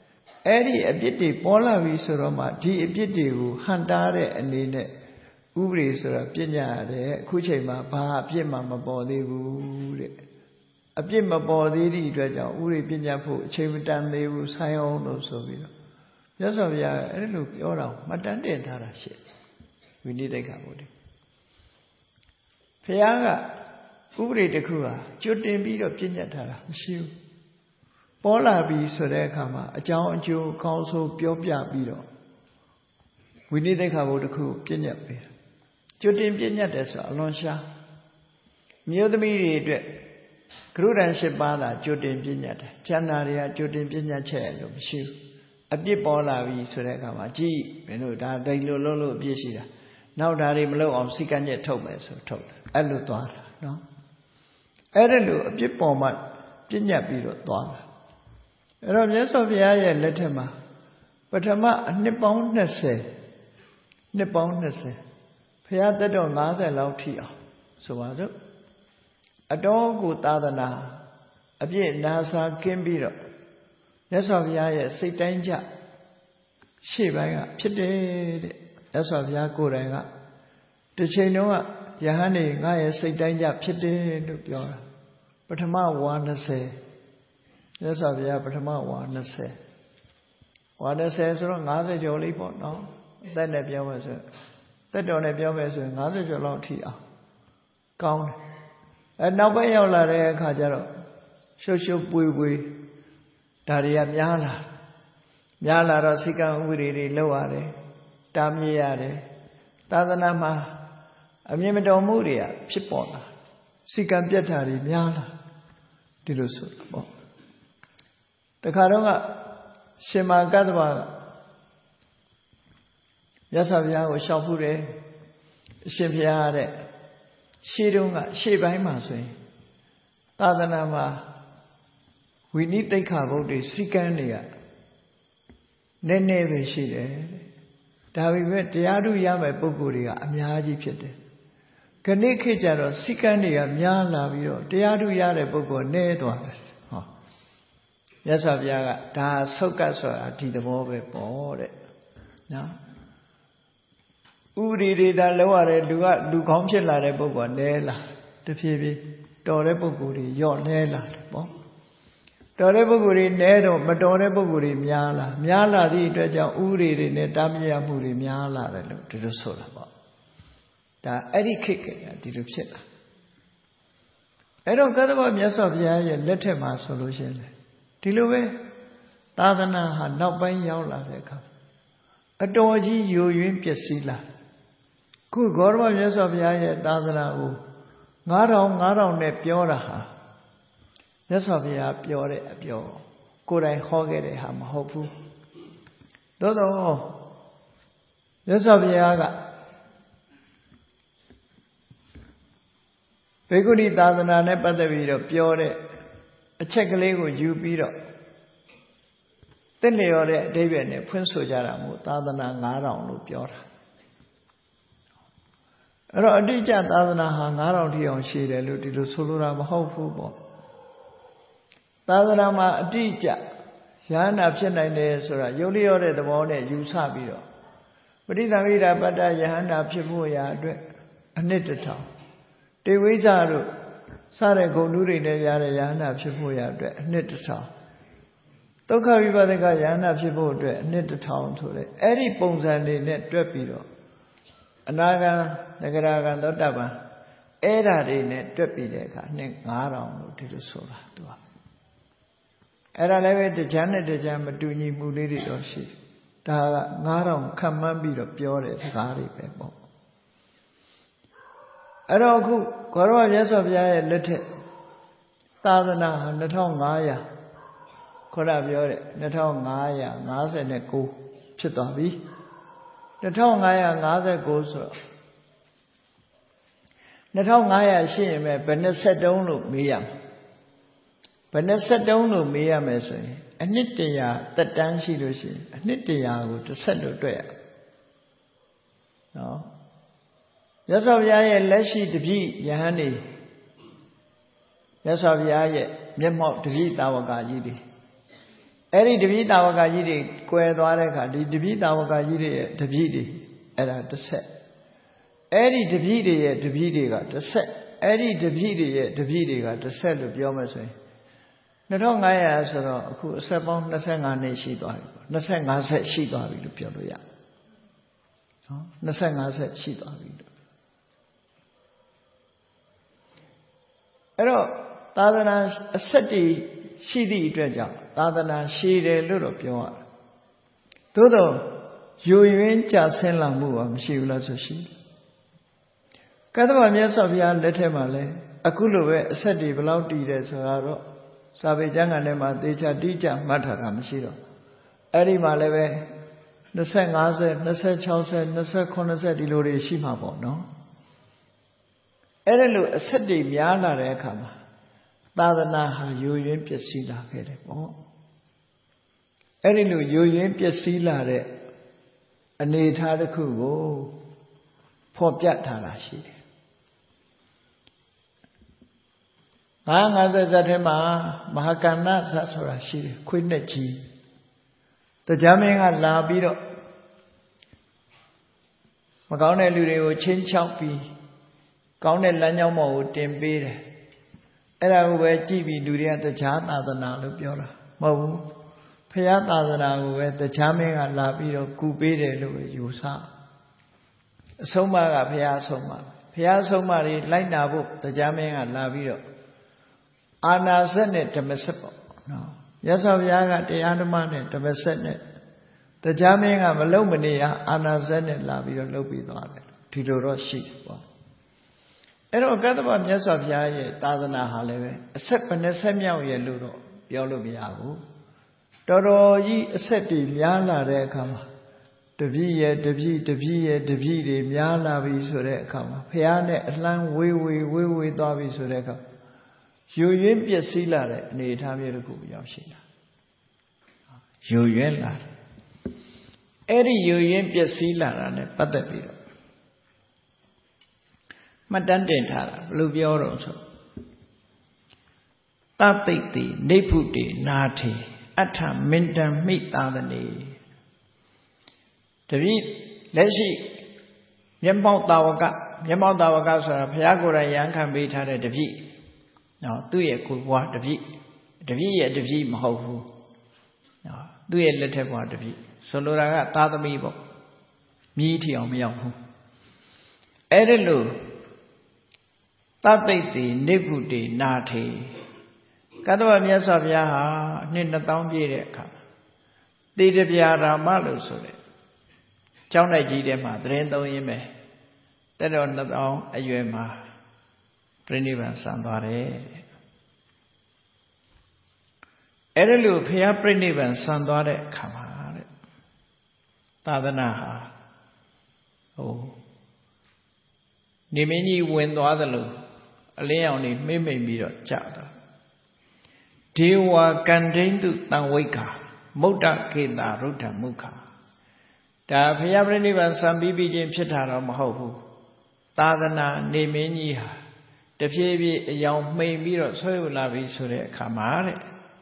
S1: အဲ့ဒီအပြစ်တွေပေါ်လာပြီဆိုတော့မှဒီအပြစ်တွေကိုဟန်တားတဲ့အနေနဲ့ဥပဒေဆိုတာပညာရတယ်အခုချိန်မှာဘာအပြစ်မှမပေါ်သေးဘူးတဲ့အပြစ်မပေါ်သေးသည့်အတွက်ကြောင့်ဥပဒေပညာဖို့အချိန်မတန်သေးဘူးဆိုင်းအောင်လို့ဆိုပြီးတော့မြတ်စွာဘုရားအဲ့လိုပြောတာမှတ်တမ်းတင်ထားတာရှိဝိနည်းသိက္ခာပုဒ်တွေဘုရားကဥပဒေတစ်ခုဟာကျွတ်တင်ပြီးတော့ပြညတ်ထားတာမရှိဘူးပေါ်လာပြီဆိုတဲ့အခါမှာအကြောင်းအကျိုးကောင်းဆိုးပြောပြပြီးတော့ဝိနည်းသိက္ခာပုဒ်တစ်ခုပြညတ်ပေးကျွတ်တင်ပြညတ်တယ်ဆိုအလွန်ရှားမြို့သမီးတွေအတွက်ကရုဏာ၈ပါးသာကျွတ်တင်ပြညတ်တယ်ကျန်တာတွေကကျွတ်တင်ပြညတ်ချက်လို့မရှိဘူးအပြစ်ပေါ်လာပြီဆိုတဲ့အခါမှာကြည့်မင်းတို့ဒါဒိန်လို့လုံးလို့အပြစ်ရှိတာနောက်ဒါတွေမလုပ်အောင်စိတ်ကညက်ထုတ်မယ်ဆိုထုတ်တယ်အဲ့လိုသွားတာနော်အဲ့ဒါလိုအပြစ်ပေါ်မှပြညတ်ပြီးတော့သွားတာအဲ့တော့မြတ်စွာဘုရားရဲ့လက်ထက်မှာပထမအနှစ်ပေါင်းနှစ်ဆယ်နှစ်ပေါင်းနှစ်ဆယ်ဘုရားတက်တော့၅၀လောက်ထိအောင်ဆိုပါစို့အတော်ကိုသာသနာအပြည့်နာစာကင်းပြီးတော့မြတ်စွာဘုရားရဲ့စိတ်တိုင်းကြရှေ့ပိုင်းကဖြစ်တယ်တဲ့မြတ်စွာဘုရားကိုယ်တိုင်ကတစ်ချိန်တုန်းကယဟန်နေငါရဲ့စိတ်တိုင်းကြဖြစ်တယ်လို့ပြောတာပထမဝါ၂၀မြတ်စွာဘုရားပထမဝါ၂၀ဝါ၂၀ဆိုတော့၅၀ကျော်လေးပေါ့နော်အသက်နဲ့ပြောမယ်ဆိုသက်တော်နဲ့ပြောမယ်ဆိုရင်၅၀ကျော်လောက်ထိအောင်ကောင်းတယ်အဲနောက်ပိုင်းရောက်လာတဲ့အခါကျတော့ရှုပ်ရှုပ်ပွေပွေဒါတွေကများလာများလာတော့စိကံဥပဒေတွေလောက်ရတယ်တားမြစ်ရတယ်သာသနာမှာအမြင်မတော်မှုတွေကဖြစ်ပေါ်လာစိကံပြတ်တာတွေများလာဒီလိုဆိုတာပေါ့တခါတော့ကရှင်မာကတ္တဗကမြတ်စွာဘုရားကိုလျှောက်ဖူးတယ်အရှင်ဘုရားတဲ့ရှေးတုန်းကရှေ့ပိုင်းမှာဆိုရင်သာသနာမှာဝိနည်းသိက္ခာပုဒ်တွေစိကံတွေကနည်းနည်းပဲရှိတယ်ဒါပေမဲ့တရားဓုရမယ်ပုဂ္ဂိုလ်တွေကအများကြီးဖြစ်တယ်ခဏခေတ်ကျတော့စိကံတွေကများလာပြီးတော့တရားဓုရတဲ့ပုဂ္ဂိုလ်နည်းသွားတယ်ဟောမြတ်စွာဘုရားကဒါဆုတ်ကတ်ဆိုတာဒီသဘောပဲပေါ့တဲ့နော်ဥပဒေတွေဒါလောက်ရတယ်လူကလူကောင်းဖြစ်လာတဲ့ပုဂ္ဂိုလ်ကနည်းလာတဖြည်းဖြည်းတော်တဲ့ပုဂ္ဂိုလ်တွေညော့နည်းလာတယ်ပေါ့တော်တဲ့ပုဂ္ဂိုလ်တွေနည်းတော့မတော်တဲ့ပုဂ္ဂိုလ်တွေများလာများလာသည့်အတွက်ကြောင့်ဥပဒေတွေနဲ့တားမြစ်မှုတွေများလာတယ်လို့ဒီလိုဆိုတာပေါ့ဒါအဲ့ဒီခေတ်ကဒီလိုဖြစ်လာအဲ့တော့ကတ္တဗမြတ်စွာဘုရားရဲ့လက်ထက်မှာဆိုလို့ရှိရင်ဒီလိုပဲသာသနာဟာနောက်ပိုင်းရောက်လာတဲ့အခါအတော်ကြီးယိုယွင်းပျက်စီးလာခုဂေါရမမြတ်စွာဘုရားရဲ့သာသနာကိုငါးထောင်ငါးထောင်နဲ့ပြောတာဟာမြတ်စွာဘုရားပြောတဲ့အပြောကိုယ်တိုင်ဟောခဲ့တဲ့ဟာမဟုတ်ဘူးသို့တော့မြတ်စွာဘုရားကဘေကုဏီသာသနာနဲ့ပတ်သက်ပြီးတော့ပြောတဲ့အချက်ကလေးကိုယူပြီးတော့တင့်လျော်တဲ့အဓိပ္ပာယ်နဲ့ဖွင့်ဆိုကြတာမို့သာသနာငါးထောင်လို့ပြောတာအဲ့တော့အတိအကျသာသနာဟာငါးထောင်ထိအောင်ရှည်တယ်လို့ဒီလိုဆိုလိုတာမဟုတ်ဘူးပေါ့သာသနာမှာအတိအကျယဟနာဖြစ်နိုင်တယ်ဆိုတာယုတ်လျောတဲ့သဘောနဲ့ယူဆပြီးတော့ပဋိသမိဓာပတ္တယဟနာဖြစ်ဖို့ရာအတွက်အနှစ်တစ်ထောင်တေဝိဇ္ဇတို့စတဲ့ဂုဏ်ဓုတွေနဲ့ရတဲ့ယဟနာဖြစ်ဖို့ရာအတွက်အနှစ်တစ်ထောင်ဒုက္ခဝိပဿကယဟနာဖြစ်ဖို့အတွက်အနှစ်တစ်ထောင်ဆိုတဲ့အဲ့ဒီပုံစံတွေနဲ့တွက်ပြီးတော့အနာဂံသဂရဂံသောတပန်အဲ့ဓာတွေနဲ့တွက်ပြီးတဲ့အခါနှစ်ငါးထောင်လို့ဒီလိုဆိုတာသူကအဲ့ဒါလည်းပဲတကြမ်းနဲ့တကြမ်းမတူညီမှုလေးတွေတော့ရှိဒါကငါးထောင်ခံမှန်းပြီးတော့ပြောတဲ့စကားတွေပဲပေါ့အဲ့တော့အခုဂေါရမမြတ်စွာဘုရားရဲ့လက်ထက်သာသနာဟာနှစ်ထောင်ငါးရာခေါ်တာပြောတဲ့နှစ်ထောင်ငါးရာငါးสิบကိုဖြစ်သွားပြီနှစ်ထောင်ငါးရာငါးสิบကိုဆိုတော့နှစ်ထောင်ငါးရာရှိရင်ပဲဘယ်နှစ်ဆက်တုံးလို့မေးရမှာဘယ်နှစ်ဆက်တုံးလို့မေးရမယ်ဆိုရင်အနှစ်တရာတက်တန်းရှိလို့ရှိရင်အနှစ်တရာကိုတစ်ဆက်လို့တွေ့ရနော်မြတ်စွာဘုရားရဲ့လက်ရှိတပည့်ယဟန်နေမြတ်စွာဘုရားရဲ့မျက်မှောက်တပည့်တာဝကကြီးတွေအဲ့ဒီတပည့်တာဝကကြီးတွေကွယ်သွားတဲ့အခါဒီတပည့်တာဝကကြီးတွေရဲ့တပည့်တွေအဲ့ဒါတစ်ဆက်အဲ့ဒီတပည့်တွေရဲ့တပည့်တွေကတစ်ဆက်အဲ့ဒီတပည့်တွေရဲ့တပည့်တွေကတစ်ဆက်လို့ပြောမယ်ဆိုရင်နှစ်ထောင်ငါးရာဆိုတော့အခုအဆက်ပေါင်းနှစ်ဆယ့်ငါးနှစ်ရှိသွားပြီပေါ့နှစ်ဆယ့်ငါးဆက်ရှိသွားပြီလို့ပြောလို့ရနော်နှစ်ဆယ့်ငါးဆက်ရှိသွားပြီလို့အဲ့တော့သာသနာအဆက်တည်ရှိသည့်အတွက်ကြောင့်သာသနာရှည်တယ်လို့တော့ပြောရတယ်သို့တော့ယိုယွင်းကြဆင်းလာမှုကမရှိဘူးလားဆိုရှိကတ္တဗမြတ်စွာဘုရားလက်ထက်မှာလဲအခုလိုပဲအဆက်တည်ဘယ်လောက်တည်တယ်ဆိုတာတော့စာပေကျမ်းဂန်ထဲမှာသေချာတိကျမှတ်ထားတာမရှိတော့အဲ့ဒီမှာလည်းပဲနှစ်ဆယ့်ငါးဆယ်နှစ်ဆယ့်ခြောက်ဆယ်နှစ်ဆယ့်ခုနှစ်ဆယ်ဒီလိုတွေရှိမှာပေါ့နော်အဲ့ဒါလို့အဆက်တည်များလာတဲ့အခါမှာသာသနာဟာယိုယွင်းပျက်စီးလာခဲ့တယ်ပေါ့အဲ့ဒီလိုယိုယွင်းပျက်စီးလာတဲ့အနေအထားတစ်ခုကိုဖော်ပြထားတာရှိတယ်ငါးငါးဆက်ဇတ်ထဲမှာမဟာကဏ္ဍဇတ်ဆိုတာရှိတယ်ခွေးနဲ့ကြီးတရားမင်းကလာပြီးတော့မကောင်းတဲ့လူတွေကိုချင်းချောက်ပြီးကောင်းတဲ့လမ်းကြောင်းပေါ်ကိုတင်ပေးတယ်အဲ့ဒါကိုပဲကြည့်ပြီးလူတွေကတရားသာသနာလို့ပြောတာမဟုတ်ဘူးဖရာသာသနာကိုပဲတရားမင်းကလာပြီးတော့ကူပေးတယ်လို့ပဲယူဆအဆုံးအမကဖရာအဆုံးအမဖရာအဆုံးအမတွေလိုက်နာဖို့တရားမင်းကလာပြီးတော့အာနာစက်နဲ့ဓမ္မစက်ပေါ့နော်ရသော်ဘုရားကတရားဓမ္မနဲ့ဓမ္မစက်နဲ့တရားမင်းကမလုံမနေရအာနာစက်နဲ့လာပြီးတော့လုပ်ပြီးသွားတယ်ဒီလိုတော့ရှိတယ်ပေါ့အဲ့တော့ကတ္တဗမြတ်စွာဘုရားရဲ့သာသနာဟာလည်းပဲအဆက်ဘယ်နှဆက်မြောက်ရဲ့လို့တော့ပြောလို့မရဘူးတော်တော်ကြီးအဆက်တွေများလာတဲ့အခါမှာတပည့်ရဲ့တပည့်တပည့်ရဲ့တပည့်တွေများလာပြီဆိုတဲ့အခါမှာဘုရားနဲ့အလှမ်းဝေးဝေးဝေးဝေးသွားပြီဆိုတဲ့အခါယိုယွင်းပျက်စီးလာတဲ့အနေအထားမျိုးတစ်ခုရောက်ရှိလာယိုယွင်းလာတယ်အဲ့ဒီယိုယွင်းပျက်စီးလာတာ ਨੇ ပတ်သက်ပြီးတော့မှတ်တမ်းတင်ထားတာဘယ်လိုပြောတော့ဆိုတသိတ္တိနေဖုတေနာထေအထမင်တံမိသာသနေတပည့်လက်ရှိမျက်မှောက်တာဝကမျက်မှောက်တာဝကဆိုတာဘုရားကိုယ်တိုင်ရဟန်းခံပေးထားတဲ့တပည့်နော်သူ့ရဲ့ကိုယ်ဘွားတပည့်တပည့်ရဲ့တပည့်မဟုတ်ဘူးနော်သူ့ရဲ့လက်ထက်ဘွားတပည့်ဆိုလိုတာကသာသမီပေါ့မြည်ထီအောင်မရောက်ဘူးအဲ့ဒါလို့တသိတ္တိနေဖုတေနာထေကတ္တဗမြတ်စွာဘုရားဟာနှစ်နှစ်သောင်းပြည့်တဲ့အခါသေတပြာရာမလို့ဆိုတဲ့ကျောင်းတိုက်ကြီးထဲမှာသတင်းသုံးရင်းပဲတက်တော်နှစ်သောင်းအရွယ်မှာပြိဋိဘံဆံသွားတယ်အဲ့ဒါလို့ဘုရားပြိဋိဘံဆံသွားတဲ့အခါမှာတဲ့သာသနာဟာဟိုနေမင်းကြီးဝင်သွားသလိုအလင်းရောင်နေမိမ့်မိန်ပြီးတော့ကြာသွားဒေဝကန္ဒိန္တုတံဝိက္ခာမုဒ္ဒကေတာရုဒ္ဓမုခာဒါဘုရားပြိဋိဘံဆံပြီးပြီးချင်းဖြစ်တာတော့မဟုတ်ဘူးသာသနာနေမင်းကြီးဟာတဖြည်းဖြည်းအယောင်မှိန်ပြီးတော့ဆွဲယူလာပြီဆိုတဲ့အခါမှာတဲ့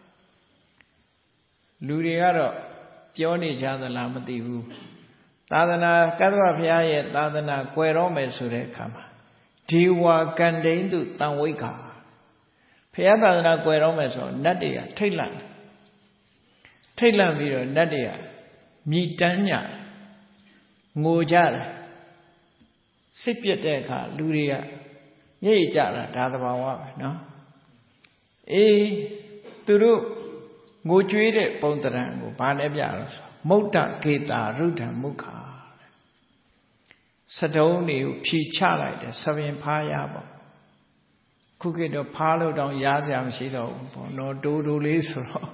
S1: လူတွေကတော့ပြောနေကြသလားမသိဘူးသာသနာကတ္တဗဘုရားရဲ့သာသနာကွယ်တော့မယ်ဆိုတဲ့အခါမှာဒေဝကန္ဒိန္တုတံဝိက္ခာဘုရားသာသနာကွယ်တော့မယ်ဆိုတော့နတ်တွေကထိတ်လန့်ထိတ်လန့်ပြီးတော့နတ်တွေကမြည်တမ်းညငိုကြတယ်စိတ်ပြက်တဲ့အခါလူတွေကမျက်ရည်ကျတာဒါသဘာဝပဲနော်အေးသူတို့ငိုကြွေးတဲ့ပုံတရံကိုဘာနဲ့ပြတော့ဆိုမုဒ္ဒကေတာရုဒ္ဓမုခာစတုံးတွေကိုဖြီချလိုက်တယ်သဘင်ဖားရပေါ့ခုခေတ်တော့ဖားလို့တောင်ရားစရာမရှိတော့ဘူးပေါ့နော်ဒိုးဒိုးလေးဆိုတော့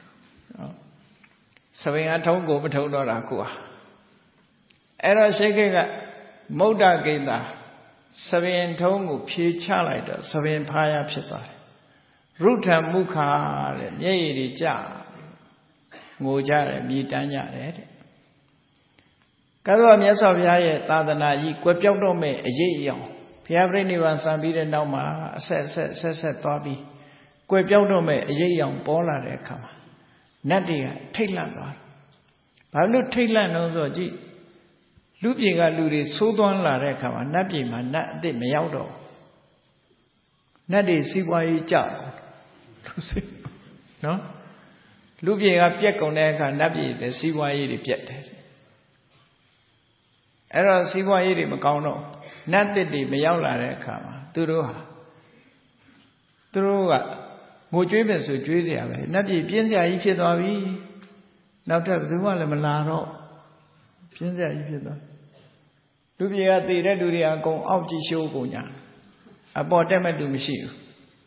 S1: သဘင်အထုံးကိုမထုံးတော့တာကိုอ่ะအဲ့တော့ရှိခေတ်ကမုဒ္ဒကေတာသဘင်ထုံးကိုဖြေချလိုက်တော့သဘင်ဖားရဖြစ်သွားတယ်ရုဒ္ဓမုခာတဲ့မျက်ရည်တွေကျငိုကြတယ်မြည်တမ်းကြတယ်တဲ့ကတ္တဗမြတ်စွာဘုရားရဲ့သာသနာကြီးကွယ်ပြောက်တော့မဲ့အရေးအယောင်ဘုရားပြိဋိဘံဆံပြီးတဲ့နောက်မှာအဆက်အဆက်ဆက်ဆက်သွားပြီးကွယ်ပြောက်တော့မဲ့အရေးအယောင်ပေါ်လာတဲ့အခါမှာနတ်တွေကထိတ်လန့်သွားဘာလို့ထိတ်လန့်တော့ဆိုကြည့်လူပြေကလူတွေသိုးသွန်းလာတဲ့အခါမှာနတ်ပြေမှာနတ်အစ်စ်မရောက်တော့နတ်တွေစီးပွားရေးကြောက်လူစိနော်လူပြေကပြက်ကုန်တဲ့အခါနတ်ပြေတဲ့စီးပွားရေးတွေပြက်တယ်အဲ့တော့စီးပွားရေးတွေမကောင်းတော့နတ်တစ်တွေမရောက်လာတဲ့အခါမှာသူတို့ဟာသူတို့ကငိုကြွေးမယ်ဆိုကြွေးเสียပဲနတ်ပြည်ပြင်းစရာကြီးဖြစ်သွားပြီနောက်ထပ်ဘယ်သူမှလည်းမလာတော့ပြင်းစရာကြီးဖြစ်သွားလူပြေကတည်တဲ့လူတွေအကုန်အောက်ကြည့်ရှိုးကုန်ညာအပေါ်တက်မဲ့လူမရှိဘူး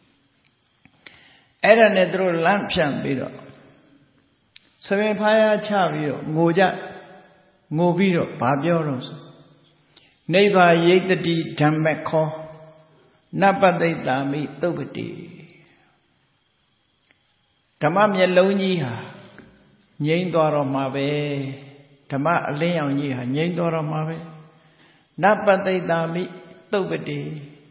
S1: အဲ့ဒါနဲ့သူတို့လန့်ဖြန့်ပြီးတော့ဆပင်ဖားရချပြီးတော့ငိုကြငိုပြီးတော့ဘာပြောတော့ဆိုနိဗ္ဗာယိတ္တိဓမ္မခောနပတိတာမိသုပ္ပတိဓမ္မမျက်လုံးကြီးဟာငြိမ့်သွားတော့မှာပဲဓမ္မအလင်းရောင်ကြီးဟာငြိမ့်သွားတော့မှာပဲနပတိတာမိသုပ္ပတိ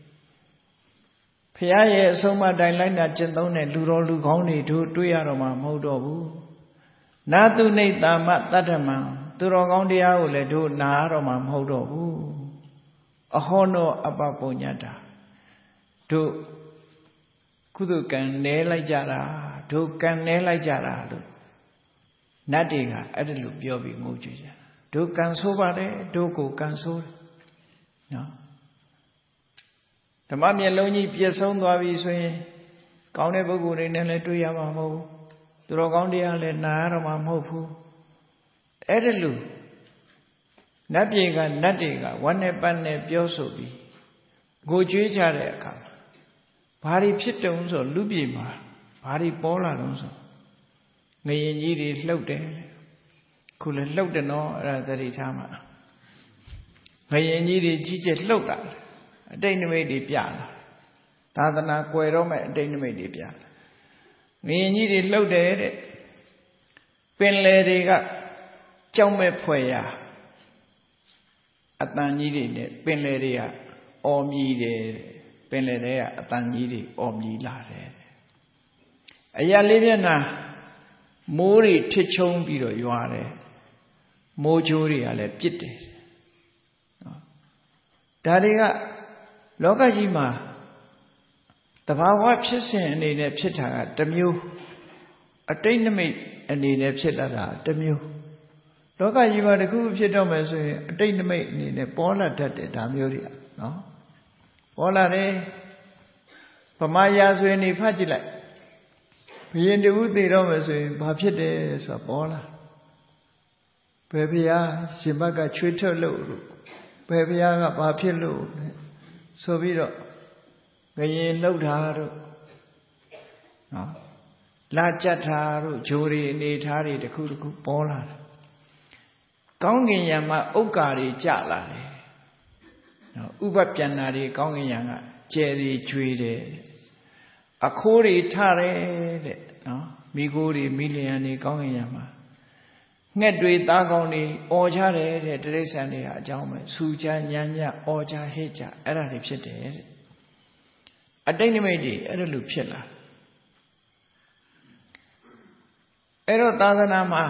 S1: ဖရာရဲ့အဆုံးအမတိုင်းလိုက်နာကျင့်သုံးတဲ့လူတော်လူကောင်းတွေတို့တွေ့ရတော့မှာမဟုတ်တော့ဘူးနာတုနိတ္တမတတ္ထမံသူတော်ကောင်းတရားကိုလည်းတို့နာရတော့မှာမဟုတ်တော့ဘူးအဟောနောအပပုညတာတို့ကုသကံနဲလိုက်ကြတာတို့ကံနဲလိုက်ကြတာလို့နတ်တွေကအဲ့ဒါလို့ပြောပြီးငိုကြွကြတာတို့ကံဆိုးပါတယ်တို့ကိုကံဆိုးတယ်နော်ဓမ္မမျက်လုံးကြီးပြည့်စုံသွားပြီဆိုရင်ကောင်းတဲ့ပုဂ္ဂိုလ်တွေနဲ့လည်းတွေ့ရမှာမဟုတ်ဘူးသူတော်ကောင်းတရားလည်းနာရတော့မှာမဟုတ်ဘူးအဲ့ဒါလို့နတ်ပြည်ကနတ်တွေကဝမ်းနဲ့ပတ်နဲ့ပြောဆိုပြီးကိုကြွေးကြတဲ့အခါဘာတွေဖြစ်တုံးဆိုလူပြည်မှာဘာတွေပေါ်လာတုံးဆိုငရင်ကြီးတွေလှုပ်တယ်ခုလည်းလှုပ်တယ်နော်အဲ့ဒါသတိထားမှာငရင်ကြီးတွေကြီးကျယ်လှုပ်လာတယ်အတိတ်နမိတ်တွေပြလာသာသနာကွယ်တော့မဲ့အတိတ်နမိတ်တွေပြလာငရင်ကြီးတွေလှုပ်တယ်တဲ့ပင်လယ်တွေကကြောက်မဲ့ဖွယ်ရာအတန်ကြီးတွေနဲ့ပင်လယ်တွေကအော်မြည်တယ်ပင်လယ်တွေကအတန်ကြီးတွေအော်မြည်လာတယ်အရာလေးမျက်နှာမိုးတွေထစ်ချုံပြီးတော့ရွာတယ်မိုးချိုးတွေကလည်းပြစ်တယ်နော်ဒါတွေကလောကကြီးမှာတဘာဝဖြစ်စဉ်အနေနဲ့ဖြစ်တာကတစ်မျိုးအတိတ်နမိတ်အနေနဲ့ဖြစ်လာတာတစ်မျိုးလောကကြီးမှာတစ်ခုဖြစ်တော့မယ်ဆိုရင်အတိတ်နမိတ်အနေနဲ့ပေါ်လာတတ်တယ်ဒါမျိုးတွေနော်ပေါ်လာတယ်ဗမာရာဇဝင်နေဖတ်ကြည့်လိုက်ဘုရင်တူသေတော့မယ်ဆိုရင်ဘာဖြစ်တယ်ဆိုတာပေါ်လာဘယ်ဘုရားရှင်ဘက်ကချွေးထွက်လို့ဘယ်ဘုရားကဘာဖြစ်လို့ဆိုပြီးတော့ငရင်လှုပ်တာတို့နော်လာကြက်တာတို့ဂျိုးတွေအနေထားတွေတစ်ခုတစ်ခုပေါ်လာတယ်ကောင်းကင်ယံမှာဥက္ကာတွေကြလာတယ်နော်ဥပပြန်နာတွေကောင်းကင်ယံကကျယ်တွေကျွေတယ်အခိုးတွေထတယ်တဲ့နော်မိခိုးတွေမိလျံတွေကောင်းကင်ယံမှာငှက်တွေသားကောင်းတွေအော်ကြတယ်တဲ့တိရစ္ဆာန်တွေဟာအကြောင်းပဲစူကြညံညအော်ကြဟစ်ကြအဲ့ဒါတွေဖြစ်တယ်တဲ့အတိတ်နိမိတ်တွေအဲ့ဒါလိုဖြစ်လာအဲ့တော့သာသနာမှာ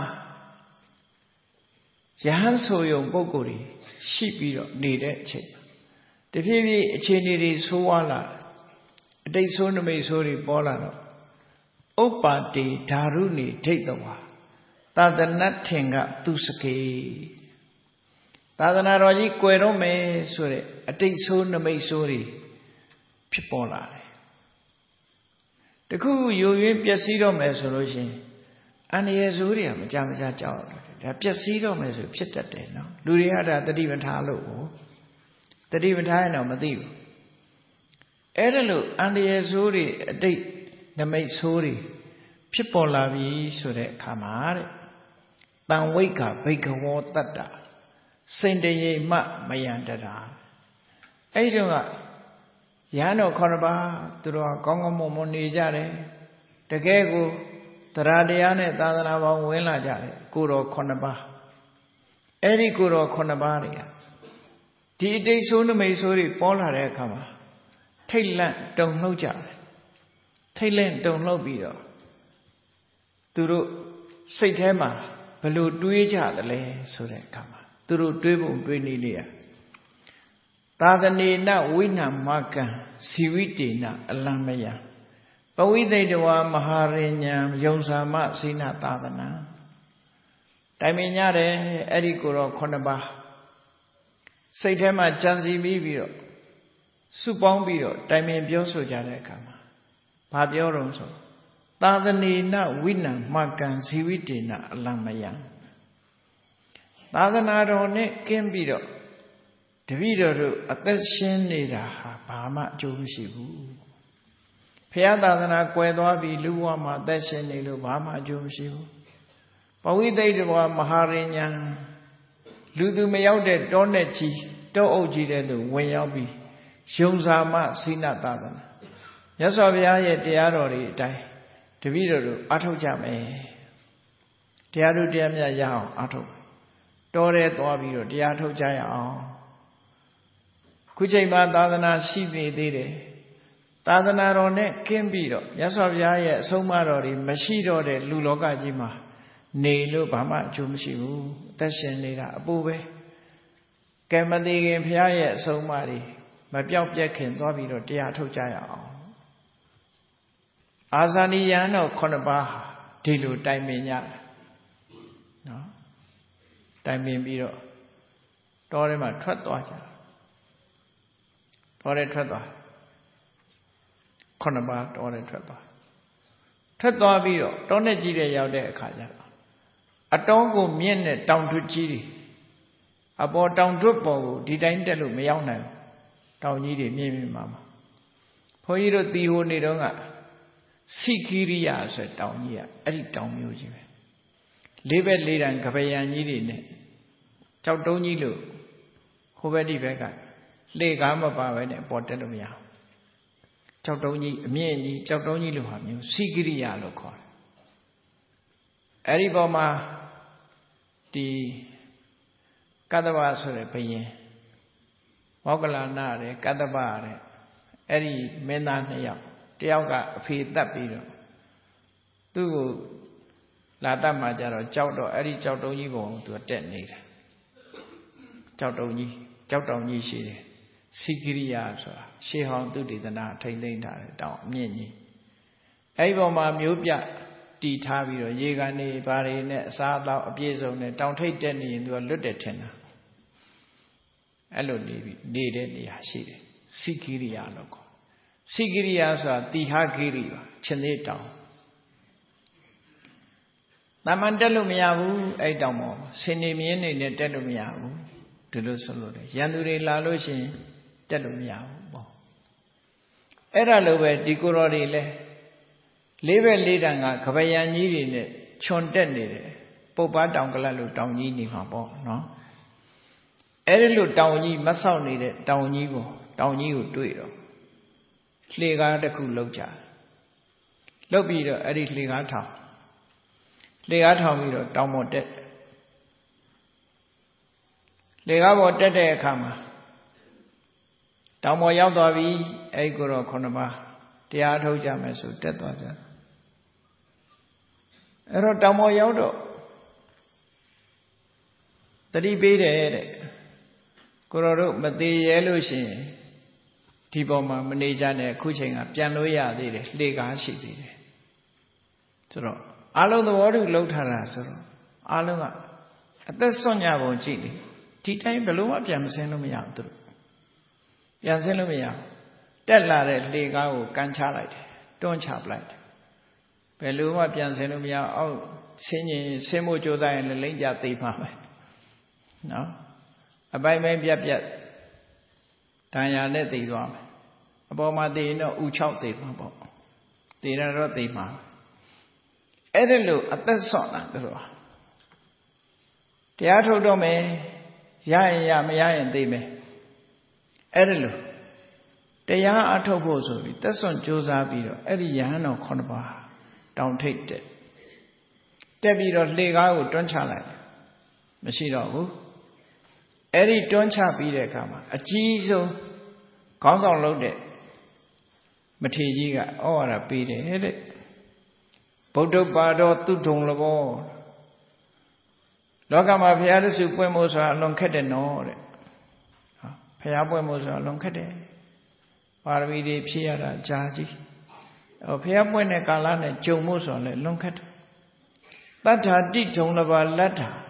S1: ယဟန်ဆိုယုံပုဂ္ဂိုလ်တွေရှိပြီးတော့နေတဲ့အချိန်တဖြည်းဖြည်းအခြေအနေတွေဆိုးဝါးလာအတိတ်ဆိုးနမိတ်ဆိုးတွေပေါ်လာတော့ဥပ္ပါတိဓာရုဏိဒိဋ္ဌဝါသာသနထင်ကသူစကေသာသနာတော်ကြီးကွယ်တော့မယ်ဆိုတဲ့အတိတ်ဆိုးနမိတ်ဆိုးတွေဖြစ်ပေါ်လာတယ်တခုယိုယွင်းပျက်စီးတော့မယ်ဆိုလို့ရှိရင်အန္တရာယ်ဆိုးတွေကမကြမကြကြောက်တယ်ဒါပျက်စီးတော့မယ်ဆိုဖြစ်တတ်တယ်နော်လူတွေကဒါတတိပဋ္ဌာန်လို့ကိုတတိပဋ္ဌာန်ရင်တော့မသိဘူးအဲ့ဒါလို့အန္တရာယ်ဆိုးတွေအတိတ်နမိတ်ဆိုးတွေဖြစ်ပေါ်လာပြီဆိုတဲ့အခါမှာတဲ့တံဝိက္ခဘိက္ခဝောတတ္တစိန်တရေမမယန္တရာအဲ့ဒီတော့ရဟန်းတော်ခေါ်ပါသူတို့ကကောင်းကောင်းမွန်မွန်နေကြတယ်တကယ်ကိုတရားတရားနဲ့သာသနာပေါင်းဝင်လာကြတယ်ကိုတော်ခုနှစ်ပါးအဲ့ဒီကိုတော်ခုနှစ်ပါးတွေကဒီအတိတ်ဆိုးနမိတ်ဆိုးတွေပေါ်လာတဲ့အခါမှာထိတ်လန့်တုန်လှုပ်ကြတယ်ထိတ်လန့်တုန်လှုပ်ပြီးတော့သူတို့စိတ်ထဲမှာဘယ်လိုတွေးကြသလဲဆိုတဲ့အခါမှာသူတို့တွေးပုံတွေးနည်းလေးอ่ะသာသနေနဝိနမကံဇီဝိတေနအလံမယပဝိသိတဝါမဟာရိညာယုံစာမစိနသာသနာတိုင်ပင်ကြတယ်အဲ့ဒီကိုတော့ခုနှစ်ပါးစိတ်ထဲမှာကြံစည်ပြီးပြီးတော့စုပေါင်းပြီးတော့တိုင်ပင်ပြောဆိုကြတဲ့အခါမှာဘာပြောတော့ဆိုသာသနေနဝိနမကံဇီဝိတေနအလံမယသာသနာတော်နဲ့ကင်းပြီးတော့တပည့်တော်တို့အသက်ရှင်နေတာဟာဘာမှအကျိုးမရှိဘူးဘုရားသာသနာကွယ်သွားပြီးလူဘဝမှာအသက်ရှင်နေလို့ဘာမှအကျိုးမရှိဘူးပဝိသိတဝါမဟာရိညာလူသူမရောက်တဲ့တောနဲ့ကြီးတောအုပ်ကြီးတဲ့သူဝင်ရောက်ပြီးယုံစာမစိနသာသနာမြတ်စွာဘုရားရဲ့တရားတော်တွေအတိုင်းတပည့်တော်တို့အားထုတ်ကြမယ်တရားတို့တရားမြတ်ရအောင်အားထုတ်တော်ရဲသွားပြီးတော့တရားထုတ်ကြရအောင်ခုချိန်မှာသာသနာရှိနေသေးတယ်သာသနာတော်နဲ့ကင်းပြီးတော့မြတ်စွာဘုရားရဲ့အဆုံးအမတော်တွေမရှိတော့တဲ့လူလောကကြီးမှာနေလို့ဘာမှအကျိုးမရှိဘူးအသက်ရှင်နေတာအပူပဲကဲမသေးခင်ဘုရားရဲ့အဆုံးအမတွေမပြောက်ပြက်ခင်သွားပြီးတော့တရားထုတ်ကြရအောင်အာဇာနည်ယံတော်ခုနှစ်ပါးဒီလိုတိုင်ပင်ကြတယ်နော်တိုင်ပင်ပြီးတော့တောထဲမှာထွက်သွားကြတောထဲထွက်သွားခုနှစ်ပါးတောထဲထွက်သွားထွက်သွားပြီးတော့တောနဲ့ကြီးတဲ့ရောက်တဲ့အခါကျတော့အတောကိုမြင့်တဲ့တောင်ထွတ်ကြီးတွေအပေါ်တောင်ထွတ်ပေါ်ကိုဒီတိုင်းတက်လို့မရောက်နိုင်ဘူးတောင်ကြီးတွေမြင့်မြင့်မှာမှာဘုန်းကြီးတို့တီဟိုနေတော့ကစိခိရိယဆိုတောင်ကြီးကအဲ့ဒီတောင်မျိုးကြီးပဲလေးဘက်လေးတန်ကပယံကြီးတွေနဲ့ကြောက်တုံးကြီးလို့ဟိုဘက်ဒီဘက်ကလှေကားမပါပဲနဲ့ပေါ်တက်လို့မရဘူးကြောက်တုံးကြီးအမြင့်ကြီးကြောက်တုံးကြီးလို့ဟာမျိုးစိခိရိယလို့ခေါ်တယ်အဲ့ဒီပေါ်မှာဒီကတ္တဗဆိုတဲ့ဘုရင်မောဂလနာတဲ့ကတ္တဗတဲ့အဲ့ဒီမင်းသားနှစ်ယောက်တယောက်ကအဖေတတ်ပြီးတော့သူ့ကိုလာတတ်မှကြတော့ကြောက်တော့အဲ့ဒီကြောက်တုံးကြီးပေါ်သူကတက်နေတာကြောက်တုံးကြီးကြောက်တောင်ကြီးရှိတယ်စိခိရိယဆိုတာရှေးဟောင်းသုတေသနာထိမ့်သိမ့်ထားတဲ့တောင်အမြင့်ကြီးအဲ့ဒီပေါ်မှာမျိုးပြတီထားပြီးတော့ရေကန်နေဘာတွေနဲ့အစားအသောက်အပြည့်စုံနဲ့တောင်ထိပ်တက်နေရင်သူကလွတ်တယ်ထင်တာအဲ့လိုနေပြီးနေတဲ့နေရာရှိတယ်စိခိရိယလို့ခေါ်စိခိရိယဆိုတာတိဟခိရိပါချင်းသေးတောင်တမန်တက်လို့မရဘူးအဲ့တောင်ပေါ်ဆင်းနေမြင်းနေနဲ့တက်လို့မရဘူးဒီလိုဆိုလို့တယ်ရန်သူတွေလာလို့ရှိရင်တက်လို့မရဘူးပေါ့အဲ့ဒါလိုပဲဒီကိုတော်တွေလဲလေးဘက်လေးတန်ကကပယံကြီးတွေနဲ့ခြုံတက်နေတယ်ပုပ်ပတောင်ကလတ်လို့တောင်ကြီးနေမှာပေါ့နော်အဲ့ဒီလိုတောင်ကြီးမဆောက်နေတဲ့တောင်ကြီးကိုတောင်ကြီးကိုတွေ့တော့လှေကားတစ်ခုလောက်ကြလောက်ပြီးတော့အဲ့ဒီလှေကားထောင်လှေကားထောင်ပြီးတော့တောင်ပေါ်တက်လှေကားပေါ်တက်တဲ့အခါမှာတောင်ပေါ်ရောက်သွားပြီအဲ့ဒီကိုတော့ခုနှစ်ပါးတရားထုတ်ကြမယ်ဆိုတက်သွားကြအဲ့တော့တောင်ပေါ်ရောက်တော့တတိပေးတယ်တဲ့ကိုတော်တို့မသေးရဲလို့ရှိရင်ဒီပေါ်မှာမနေကြနဲ့အခုချိန်ကပြန်လို့ရသေးတယ်လှေကားရှိသေးတယ်ဆိုတော့အလုံးသဘောတူလှုပ်ထားတာဆိုတော့အလုံးကအသက်ဆွညပုံကြည့်လေဒီတိုင်းဘလို့မှပြန်မစင်းလို့မရဘူးသူတို့ပြန်စင်းလို့မရဘူးတက်လာတဲ့လှေကားကိုကန်ချလိုက်တယ်တွန်းချပလိုက်တယ်ဘယ်လိုမှပြန်စင်းလို့မရအောက်ဆင်းရင်ဆင်းဖို့ကြိုးစားရင်လည်းလိမ့်ကြသိပါမယ်နော်အပိုင်းပိုင်းပြက်ပြက်တန်ရာနဲ့သိသွားမယ်အပေါ်မှာသိရင်တော့ဥချောက်သိမှာပေါ့သိရတော့သိမှာအဲ့ဒါလို့အသက်ဆွမ်းတာတို့တရားထုတ်တော့မယ်ရရင်ရမရရင်သိမယ်အဲ့ဒါလို့တရားအထုတ်ဖို့ဆိုပြီးသက်ဆွမ်းကြိုးစားပြီးတော့အဲ့ဒီယဟန်တော်ခုနှစ်ပါးတောင်ထိပ်တက်တက်ပြီးတော့လှေကားကိုတွန်းချလိုက်မရှိတော့ဘူးအဲ့ဒီတွန်းချပြီးတဲ့အခါမှာအကြီးဆုံးခေါင်းဆောင်လုပ်တဲ့မထေရကြီးကဩဝါဒပေးတယ်တဲ့ဗုဒ္ဓပါတော်သူထုံလဘောလောကမှာဘုရားတဆူပွင့်ဖို့ဆိုတာလွန်ခက်တယ်နော်တဲ့ဘုရားပွင့်ဖို့ဆိုတာလွန်ခက်တယ်ပါရမီတွေဖြည့်ရတာကြာကြီးဟောဘုရားပွင့်တဲ့ကာလနဲ့ကြုံဖို့ဆိုတာလည်းလွန်ခက်တယ်တတ္ထာတိထုံတစ်ပါးလက်ထာ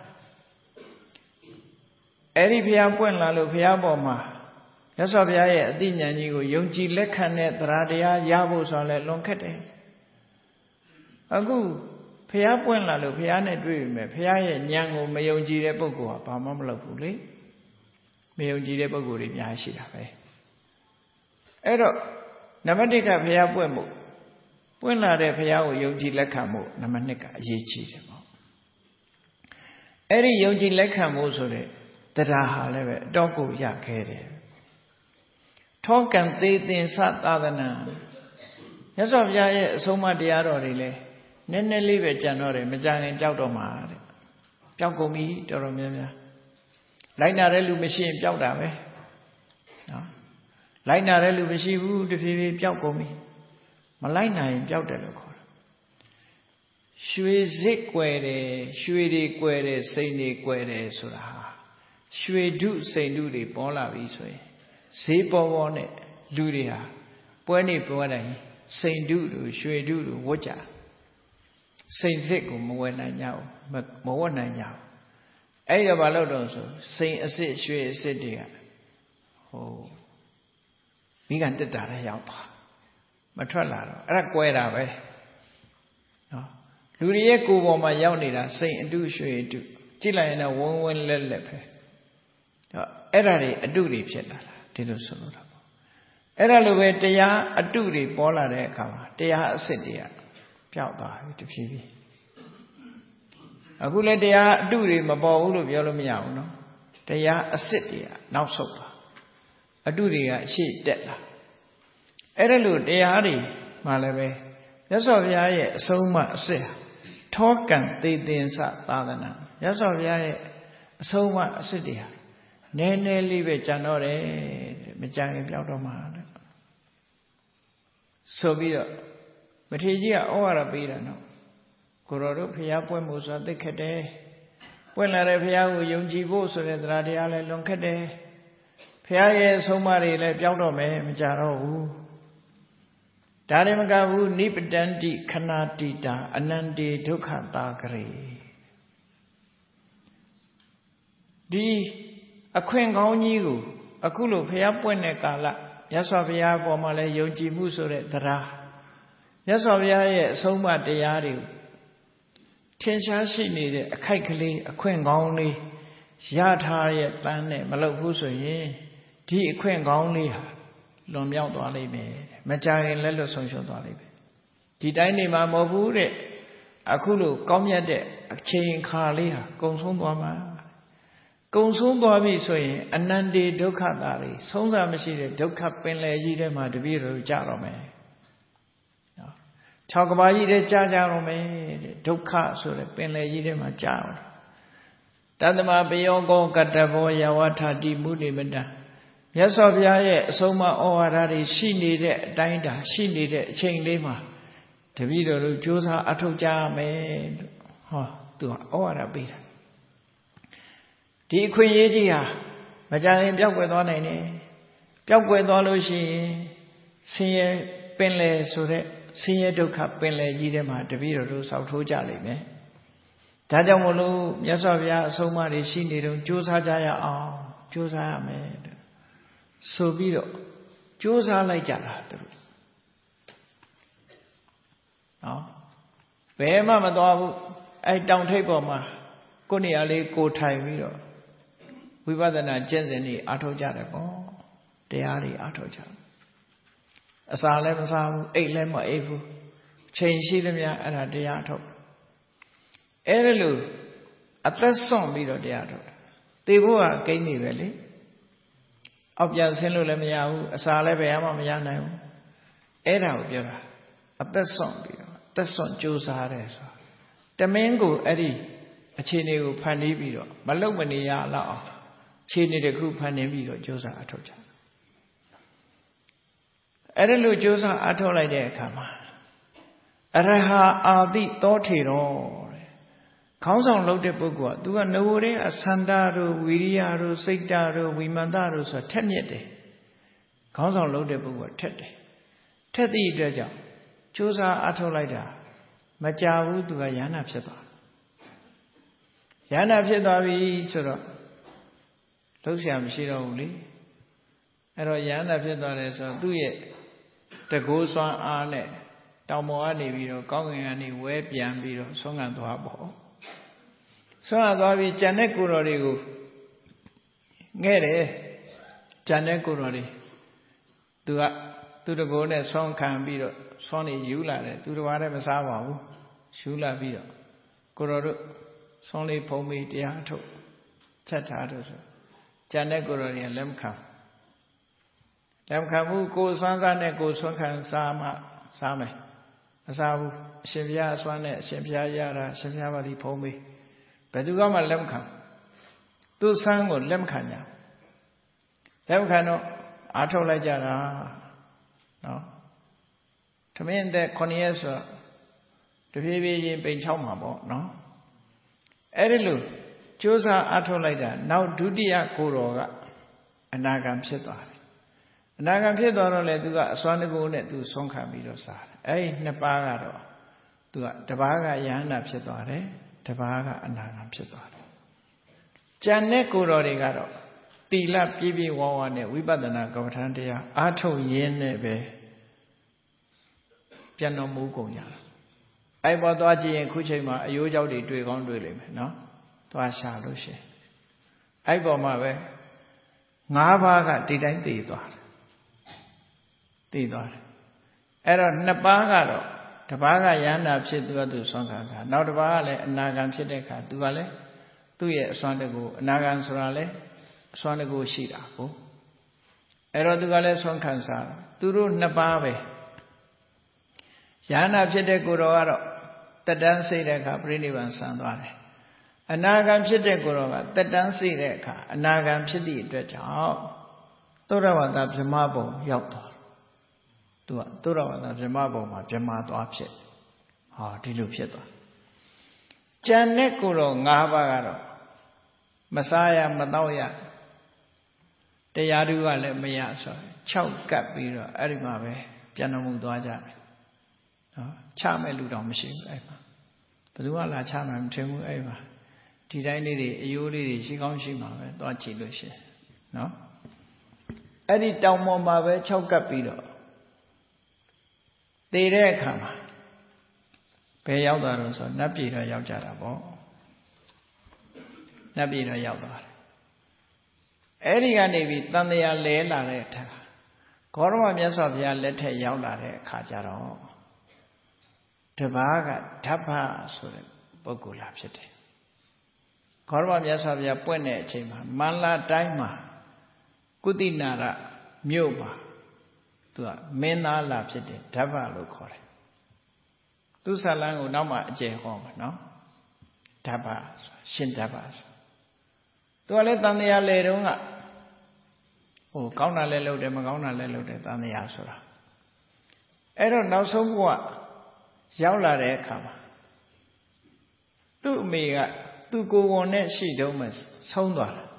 S1: အဲ့ဒီဘုရားပွင့်လာလို့ဘုရားပေါ်မှာမြတ်စွာဘုရားရဲ့အသိဉာဏ်ကြီးကိုယုံကြည်လက်ခံတဲ့တရားတရားရဖို့ဆိုတာလည်းလွန်ခက်တယ်အခုဘုရားပွင့်လာလို့ဘုရားနဲ့တွေ့ပြီမဲ့ဘုရားရဲ့ဉာဏ်ကိုမယုံကြည်တဲ့ပုဂ္ဂိုလ်ကဘာမှမလုပ်ဘူးလေမယုံကြည်တဲ့ပုဂ္ဂိုလ်တွေအများရှိတာပဲအဲ့တော့နံပါတ်တစ်ကဘုရားပွင့်ဖို့ပွင့်လာတဲ့ဘုရားကိုယုံကြည်လက်ခံဖို့နံပါတ်နှစ်ကအရေးကြီးတယ်ပေါ့အဲ့ဒီယုံကြည်လက်ခံဖို့ဆိုတဲ့တရားဟာလည်းပဲအတော့ကိုရခဲ့တယ်ထောကံသေးသင်္စသာသနာမြတ်စွာဘုရားရဲ့အဆုံးအမတရားတော်တွေလည်းနည်းနည်းလေးပဲကြံတော့တယ်မကြခင်ပျောက်တော့မှာတဲ့ပျောက်ကုန်ပြီတော်တော်များများလိုက်နာတဲ့လူမရှိရင်ပျောက်တာပဲနော်လိုက်နာတဲ့လူမရှိဘူးတဖြည်းဖြည်းပျောက်ကုန်ပြီမလိုက်နိုင်ရင်ပျောက်တယ်လို့ခေါ်တာရွှေစစ်ကွယ်တယ်ရွှေတွေကွယ်တယ်စိန်တွေကွယ်တယ်ဆိုတာဟာရွှေဓုစိန်ဓုတွေပေါ်လာပြီဆိုရင်ဈေးပေါ်ပေါ်နဲ့လူတွေဟာပွဲနေပွဲတိုင်းစိန်ဓုတို့ရွှေဓုတို့ဝတ်ကြစိန်စစ်ကိုမဝယ်နိုင်ကြဘူးမဝတ်နိုင်ကြဘူးအဲ့ဒါဘာလို့တော့ဆိုစိန်အစစ်ရွှေအစစ်တွေကဟိုမိကန်တက်တာလည်းရောက်သွားမထွက်လာတော့အဲ့ဒါကွဲတာပဲနော်လူတွေရဲ့ကိုယ်ပေါ်မှာရောက်နေတာစိန်အတုရွှေအတုကြည့်လိုက်ရင်တော့ဝန်းဝန်းလက်လက်ပဲအဲ့ဒါတွေအတုတွေဖြစ်လာတာဒီလိုဆိုလို့တော့အဲ့ဒါလိုပဲတရားအတုတွေပေါ်လာတဲ့အခါမှာတရားအစစ်တွေကပျောက်သွားပြီတဖြည်းဖြည်းအခုလည်းတရားအတုတွေမပေါ်ဘူးလို့ပြောလို့မရဘူးနော်တရားအစစ်တွေကနောက်ဆုတ်သွားအတုတွေကအရှိတက်လာအဲ့ဒါလိုတရားတွေမှလည်းပဲမြတ်စွာဘုရားရဲ့အဆုံးအမအစစ်ထောကံသေသင်္စသာသနာမြတ်စွာဘုရားရဲ့အဆုံးအမအစစ်တွေဟာနည်းနည်းလေးပဲကြံတော့တယ်မကြံရင်ပျောက်တော့မှာတဲ့ဆိုပြီးတော့မထေရကြီးကဩဝါဒပေးတာနော်ကိုတော်တို့ဘုရားပွင့်ဖို့ဆိုတာသိခက်တယ်ပွင့်လာတဲ့ဘုရားကိုယုံကြည်ဖို့ဆိုတဲ့တရားတရားလည်းလွန်ခက်တယ်ဘုရားရဲ့ဆုံးမတွေလည်းပျောက်တော့မယ်မကြတော့ဘူးဒါလည်းမကဘူးနိပတန္တိခဏတိတာအနန္တေဒုက္ခတာကရေဒီအခွင့်ကောင်းကြီးကိုအခုလိုဘုရားပွင့်တဲ့ကာလမြတ်စွာဘုရားအပေါ်မှာလည်းယုံကြည်မှုဆိုတဲ့တရားမြတ်စွာဘုရားရဲ့အဆုံးအမတရားတွေထင်ရှားရှိနေတဲ့အခိုက်ကလေးအခွင့်ကောင်းလေးရထားရဲ့တန်းနဲ့မလုပ်ဘူးဆိုရင်ဒီအခွင့်ကောင်းလေးဟာလွန်မြောက်သွားလိမ့်မယ်မကြခင်လက်လွတ်ဆုံးရှုံးသွားလိမ့်မယ်ဒီတိုင်းနေမှာမဟုတ်ဘူးတဲ့အခုလိုကောင်းမြတ်တဲ့အချိန်ခါလေးဟာကုံဆုံးသွားမှာကုံဆုံးသွားပြီဆိုရင်အနန္တေဒုက္ခတာတွေဆုံးစားမရှိတဲ့ဒုက္ခပင်လယ်ကြီးထဲမှာတပည့်တော်ကြာတော့မယ်နော်ခြောက်ကဘာကြီးထဲကြာကြတော့မယ်တဲ့ဒုက္ခဆိုတဲ့ပင်လယ်ကြီးထဲမှာကြာတော့တတ္တမပယောကောကတ္တဘောယဝထတိမုနိမတမြတ်စွာဘုရားရဲ့အဆုံးအမဩဝါဒတွေရှိနေတဲ့အတိုင်းတာရှိနေတဲ့အချိန်လေးမှာတပည့်တော်တို့ကြိုးစားအထောက်ကြရမယ်လို့ဟောသူကဩဝါဒပေးတာဒီအခွင့်အရေးကြီးဟာမကြရင်ပျောက်ကွယ်သွားနိုင်တယ်ပျောက်ကွယ်သွားလို့ရှိရင်ဆင်းရဲပင်လယ်ဆိုတဲ့ဆင်းရဲဒုက္ခပင်လယ်ကြီးထဲမှာတပည့်တော်တို့စောက်ထိုးကြလိမ့်မယ်ဒါကြောင့်မို့လို့မြတ်စွာဘုရားအဆုံးအမတွေရှိနေတော့ကြိုးစားကြရအောင်ကြိုးစားရမယ်ဆိုပြီးတော့ကြိုးစားလိုက်ကြတာသူတို့နော်ဘယ်မှမသွားဘူးအဲ့တောင်ထိပ်ပေါ်မှာကိုယ်နေရာလေးကိုထိုင်ပြီးတော့ဝိပဿနာကျင့်စဉ်တွေအားထုတ်ကြတယ်ပေါ့တရားတွေအားထုတ်ကြအစာလည်းမစားဘူးအိတ်လည်းမအိတ်ဘူးချိန်ရှိသမျှအဲ့ဒါတရားထုတ်အဲ့ဒါလို့အသက်ဆွန့်ပြီးတော့တရားထုတ်သေဖို့ကကိန်းနေပဲလေအောက်ပြန်ဆင်းလို့လည်းမရဘူးအစာလည်းဘယ်မှမရနိုင်ဘူးအဲ့ဒါကိုပြောတာအသက်ဆွန့်ပြီးတော့အသက်ဆွန့်ကြိုးစားတယ်ဆိုတာတမင်းကိုအဲ့ဒီအခြေအနေကိုဖန်တီးပြီးတော့မလုံမနေရလောက်အောင်အခြေအနေတစ်ခုဖန်တီးပြီးတော့ကြိုးစားအထောက်ကြအဲ့ဒါလို့ကြိုးစားအထောက်လိုက်တဲ့အခါမှာအရဟအာတိသောထေရောခေါင်းဆောင်လုပ်တဲ့ပုဂ္ဂိုလ်ကသူကငိုတဲ့အစန္ဒတို့ဝီရိယတို့စိတ်ဓာတ်တို့ဝိမာန်တို့ဆိုထက်မြက်တယ်ခေါင်းဆောင်လုပ်တဲ့ပုဂ္ဂိုလ်ကထက်တယ်ထက်သည့်အတွက်ကြောင့်ကြိုးစားအထောက်လိုက်တာမကြဘူးသူကယန္နာဖြစ်သွားယန္နာဖြစ်သွားပြီဆိုတော့လှုပ်ရှားမရှိတော့ဘူးလေအဲ့တော့ယန္နာဖြစ်သွားတယ်ဆိုတော့သူ့ရဲ့တကိုးစွမ်းအားနဲ့တောင်ပေါ်ကနေပြီးတော့ကောင်းကင်ကနေဝဲပြန်ပြီးတော့ဆုံးခံသွားပေါ့ဆုံးခံသွားပြီးကြံတဲ့ကိုယ်တော်တွေကိုငဲ့တယ်ကြံတဲ့ကိုယ်တော်တွေသူကသူတကိုးနဲ့ဆုံးခံပြီးတော့ဆုံးနေယူလာတယ်သူတစ်ပါးတည်းမစားပါဘူးယူလာပြီးတော့ကိုယ်တော်တို့ဆုံးလေးဖုံးပြီးတရားထုတ်ချက်ထားတယ်ဆိုကြံတဲ့ကိုယ်တော်တွေကလက်မခံလက်မခံဘူးကိုယ်ဆွမ်းစားနဲ့ကိုယ်ဆွမ်းခံစားမှစားမယ်မစားဘူးအရှင်ဘုရားအစွမ်းနဲ့အရှင်ဘုရားရတာအရှင်ဘုရားပါတိဖုံးပြီးဘယ်သူကမှလက်မခံသူဆန်းကိုလက်မခံကြလက်မခံတော့အားထုတ်လိုက်ကြတာနော်သမင်းတဲ့ခုနှစ်ရက်ဆိုတဖြည်းဖြည်းချင်းပိန်ချောက်မှာပေါ့နော်အဲ့ဒီလိုကြိုးစားအားထုတ်လိုက်တာနောက်ဒုတိယကိုတော်ကအနာဂံဖြစ်သွားတယ်အနာဂံဖြစ်သွားတော့လေသူကအစွမ်းတကူနဲ့သူဆုံးခံပြီးတော့စားတယ်အဲ့ဒီနှစ်ပါးကတော့သူကတပါးကယဟန္တာဖြစ်သွားတယ်တပါးကအနာဂံဖြစ်သွားတယ်ကျန်တဲ့ကိုတော်တွေကတော့တိလပြည့်ပြည့်ဝဝနဲ့ဝိပဿနာကမ္မဋ္ဌာန်းတရားအားထုတ်ရင်းနဲ့ပဲပြန်တော်မူကုန်ကြတာအဲ့ပေါ်သွားကြည့်ရင်ခုချိန်မှာအယိုးကြောက်တွေတွေ့ကောင်းတွေ့လိမ့်မယ်နော်သွားရှာလို့ရှိရင်အဲ့ပေါ်မှာပဲငါးပါးကဒီတိုင်းတည်သွားတယ်တည်သွားတယ်အဲ့တော့နှစ်ပါးကတော့တပါးကယန္တာဖြစ်သူကသူဆွမ်းခံစားနောက်တစ်ပါးကလည်းအနာဂံဖြစ်တဲ့အခါသူကလည်းသူ့ရဲ့အစွမ်းတကူအနာဂံဆိုတာလည်းအစွမ်းတကူရှိတာကိုအဲ့တော့သူကလည်းဆွမ်းခံစားသူတို့နှစ်ပါးပဲယန္တာဖြစ်တဲ့ကိုယ်တော်ကတော့တက်တန်းစိတ်တဲ့အခါပြိဋိဘံဆံသွားတယ်အနာဂံဖြစ်တဲ့ကိုယ်တော်ကတက်တန်းစိတ်တဲ့အခါအနာဂံဖြစ်သည့်အတွက်ကြောင့်သောရဝတ္တဗြဟ္မဘုံရောက်သွားသူကသောရဝတ္တဗြဟ္မဘုံမှာဗြဟ္မသွားဖြစ်ဟောဒီလိုဖြစ်သွားကျန်တဲ့ကိုယ်တော်၅ပါးကတော့မစားရမတော့ရတရားဓုကလည်းမရဆို၆ကပ်ပြီးတော့အဲ့ဒီမှာပဲပြန်တော်မူသွားကြတယ်နော်ချမဲ့လူတော်မရှိဘူးအဲ့မှာဘယ်သူမှလာချမှမထင်ဘူးအဲ့မှာဒီတိုင်းလေးတွေအယိုးလေးတွေရှိကောင်းရှိမှာပဲသွားကြည့်လို့ရှိရင်နော်အဲ့ဒီတောင်ပေါ်မှာပဲ၆ကပ်ပြီးတော့တည်တဲ့အခါမှာဘယ်ရောက်သွားတော့ဆိုနတ်ပြည်တော့ရောက်ကြတာပေါ့နတ်ပြည်တော့ရောက်သွားတယ်အဲ့ဒီကနေပြီးတန်တရားလဲလာတဲ့အခါဂေါရမမြတ်စွာဘုရားလက်ထက်ရောက်လာတဲ့အခါကျတော့တပါးကဓဗ္ဗဆိုတဲ့ပုဂ္ဂိုလ်လာဖြစ်တယ်ဂေါရမမြတ်စွာဘုရားပွင့်တဲ့အချိန်မှာမန္လာတိုင်းမှာကုသိနာရမြို့မှာသူကမင်းသားလာဖြစ်တယ်ဓဗ္ဗလို့ခေါ်တယ်သူဇာလန်းကိုနောက်မှအကျယ်ဟောမှာနော်ဓဗ္ဗရှင်ဓဗ္ဗဆိုသူကလည်းတန်တရားလေတုန်းကဟိုကောင်းတာလည်းလုပ်တယ်မကောင်းတာလည်းလုပ်တယ်တန်တရားဆိုတာအဲ့တော့နောက်ဆုံးဘုရားရောက်လာတဲ့အခါမှာသူ့အမေကသူ့ကိုယ်ဝန်နဲ့ရှိတုံးမှဆုံးသွားတာ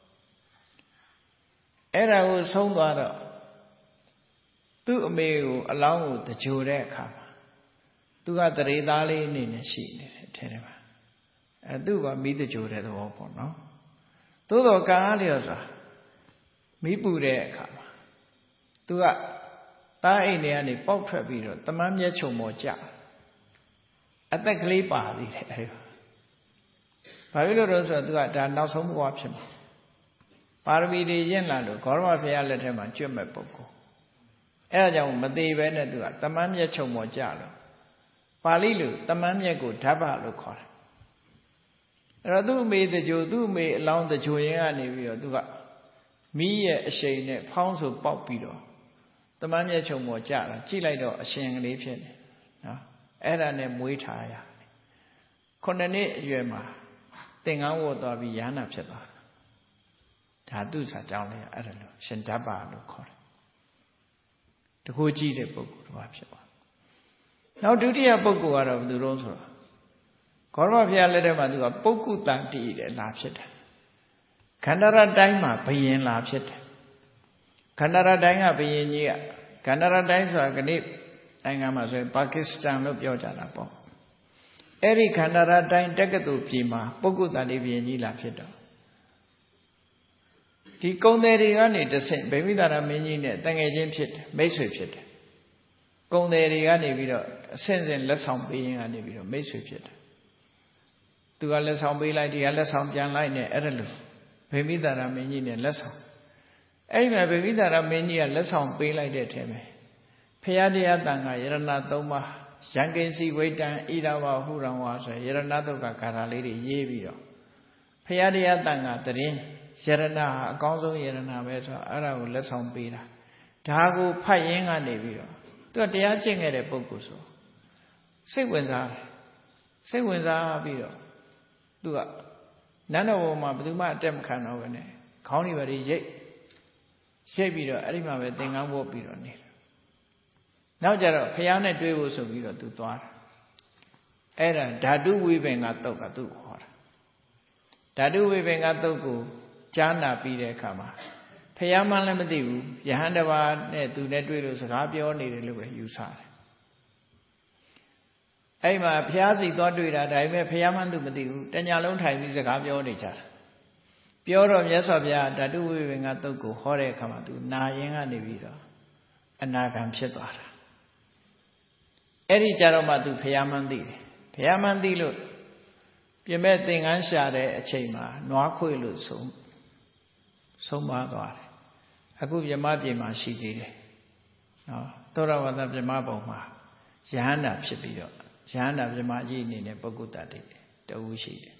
S1: အဲ့ဒါကိုဆုံးသွားတော့သူ့အမေကိုအလောင်းကိုတကြိုတဲ့အခါမှာသူကတရေသားလေးအနေနဲ့ရှိနေတယ်ထဲထဲမှာအဲသူ့ကမိတကြိုတဲ့သဘောပေါ့နော်သို့တော့ကံအားလျော်စွာမိပူတဲ့အခါမှာသူကသားအိမ်ထဲကနေပေါက်ထွက်ပြီးတော့တမန်းမျက်ချုံပေါ်ကျအသက်ကလေးပါသေးတယ်အဲဒီဘာဖြစ်လို့လဲဆိုတော့သူကဒါနောက်ဆုံးဘဝဖြစ်မှာပါရမီတွေရင့်လာလို့ဂေါရမဘုရားလက်ထက်မှာကျွတ်မဲ့ပုဂ္ဂိုလ်အဲဒါကြောင့်မသေးပဲနဲ့သူကတမန်းမျက်ချုံပေါ်ကျလို့ပါဠိလိုတမန်းမျက်ကိုဓဗ္ဗလို့ခေါ်တယ်အဲ့တော့သူ့အမေတကြိုသူ့အမေအလောင်းတကြိုရင်ကနေပြီးတော့သူကမိရဲ့အရှိန်နဲ့ဖောင်းဆိုပေါက်ပြီးတော့တမန်းမျက်ချုံပေါ်ကျတာကြည့်လိုက်တော့အရှင်ကလေးဖြစ်နေနော်အဲ့ဒါနဲ့မွေးထားရခုနှစ်နှစ်အရွယ်မှာသင်္ကန်းဝတ်သွားပြီးယန္နာဖြစ်သွားတာဒါသူ့စာကြောင်းလေးအဲ့ဒါလို့ရှင်ဓဗ္ဗလို့ခေါ်တယ်တခုကြည့်တဲ့ပုဂ္ဂိုလ်တော့ဖြစ်သွားနောက်ဒုတိယပုဂ္ဂိုလ်ကတော့ဘယ်သူတော့ဆိုတော့ဂခေါရမဘုရားလက်ထက်မှာသူကပုဂ္ဂုတန်တိတဲ့လာဖြစ်တယ်ခန္ဓာရတိုင်းမှာဘယင်လာဖြစ်တယ်ခန္ဓာရတိုင်းကဘယင်ကြီးကခန္ဓာရတိုင်းဆိုတာကနေ့နိုင်ငံမှာဆိုရင်ပါကစ္စတန်လို့ပြောကြတာပေါ့အဲ့ဒီခန္ဓာရတိုင်းတက္ကသိုလ်ပြည်မှာပုဂ္ဂုတန်တိဘယင်ကြီးလာဖြစ်တော့ဒီကုံတယ်တွေကနေတဆင့်ဗိမိသာရမင်းကြီးနဲ့တန်ငယ်ချင်းဖြစ်တယ်မိတ်ဆွေဖြစ်တယ်ကုံတယ်တွေကနေပြီးတော့အဆင့်ဆင့်လက်ဆောင်ပေးရင်ကနေပြီးတော့မိတ်ဆွေဖြစ်တယ်သူကလက်ဆောင်ပေးလိုက်ဒီကလက်ဆောင်ပြန်လိုက်နဲ့အဲ့ဒါလို့ဗိမိသာရမင်းကြီးနဲ့လက်ဆောင်အဲ့ဒီမှာဗိမိသာရမင်းကြီးကလက်ဆောင်ပေးလိုက်တဲ့အထက်မှာဖရာတရားတန်ခါယရဏသုံးပါးရံကိဉ္စီဝိတံဣဒဝဟုရံဝါဆိုယရဏတုတ်ကဂါထာလေးတွေရေးပြီးတော့ဖရာတရားတန်ခါတရင်ယရဏဟာအကောင်းဆုံးယရဏပဲဆိုတော့အဲ့ဒါကိုလက်ဆောင်ပေးတာဒါကိုဖတ်ရင်းကနေပြီးတော့သူကတရားကျင့်ခဲ့တဲ့ပုဂ္ဂိုလ်ဆိုစိတ်ဝင်စားစိတ်ဝင်စားပြီးတော့သူကနန်းတော်ဘုံမှာဘယ်သူမှအတက်မခံတော့ဘူးနဲ့ခေါင်းတွေပါရိရိတ်ရိတ်ပြီးတော့အဲ့ဒီမှာပဲသင်္ကန်းဝတ်ပြီးတော့နေတာနောက်ကြတော့ဖះနဲ့တွေ့ဖို့ဆိုပြီးတော့သူသွားတာအဲ့ဒါဓာတုဝိပင်္ဂတုတ်ကသူ့ခေါ်တာဓာတုဝိပင်္ဂတုတ်ကိုကြားနာပြီးတဲ့အခါမှာဖះမှလည်းမသိဘူးယဟန်တစ်ပါးနဲ့သူနဲ့တွေ့လို့စကားပြောနေတယ်လို့ပဲယူဆတယ်အဲ့မှာဖះစီသွားတွေ့တာဒါပေမဲ့ဖះမှသူမသိဘူးတညာလုံးထိုင်ပြီးစကားပြောနေကြတာပြောတော့မြတ်စွာဘုရားဓာတုဝိပင်္ဂတုတ်ကိုဟောတဲ့အခါမှာသူနာရင်ကနေပြီးတော့အနာဂံဖြစ်သွားတာအဲ့ဒီကြတော့မှသူဖះမှန်းသိတယ်ဖះမှန်းသိလို့ပြင်မဲ့သင်္ကန်းရှာတဲ့အချိန်မှာနွားခွေလို့ဆုံးဆုံးမသွားတယ်အခုမြမပြေမှာရှိသေးတယ်နော်သောရဝတ္တမြမဘုံမှာယဟန္တာဖြစ်ပြီးတော့ယဟန္တာမြမကြီးအနေနဲ့ပုဂ္ဂုတ္တတိတူရှိတယ်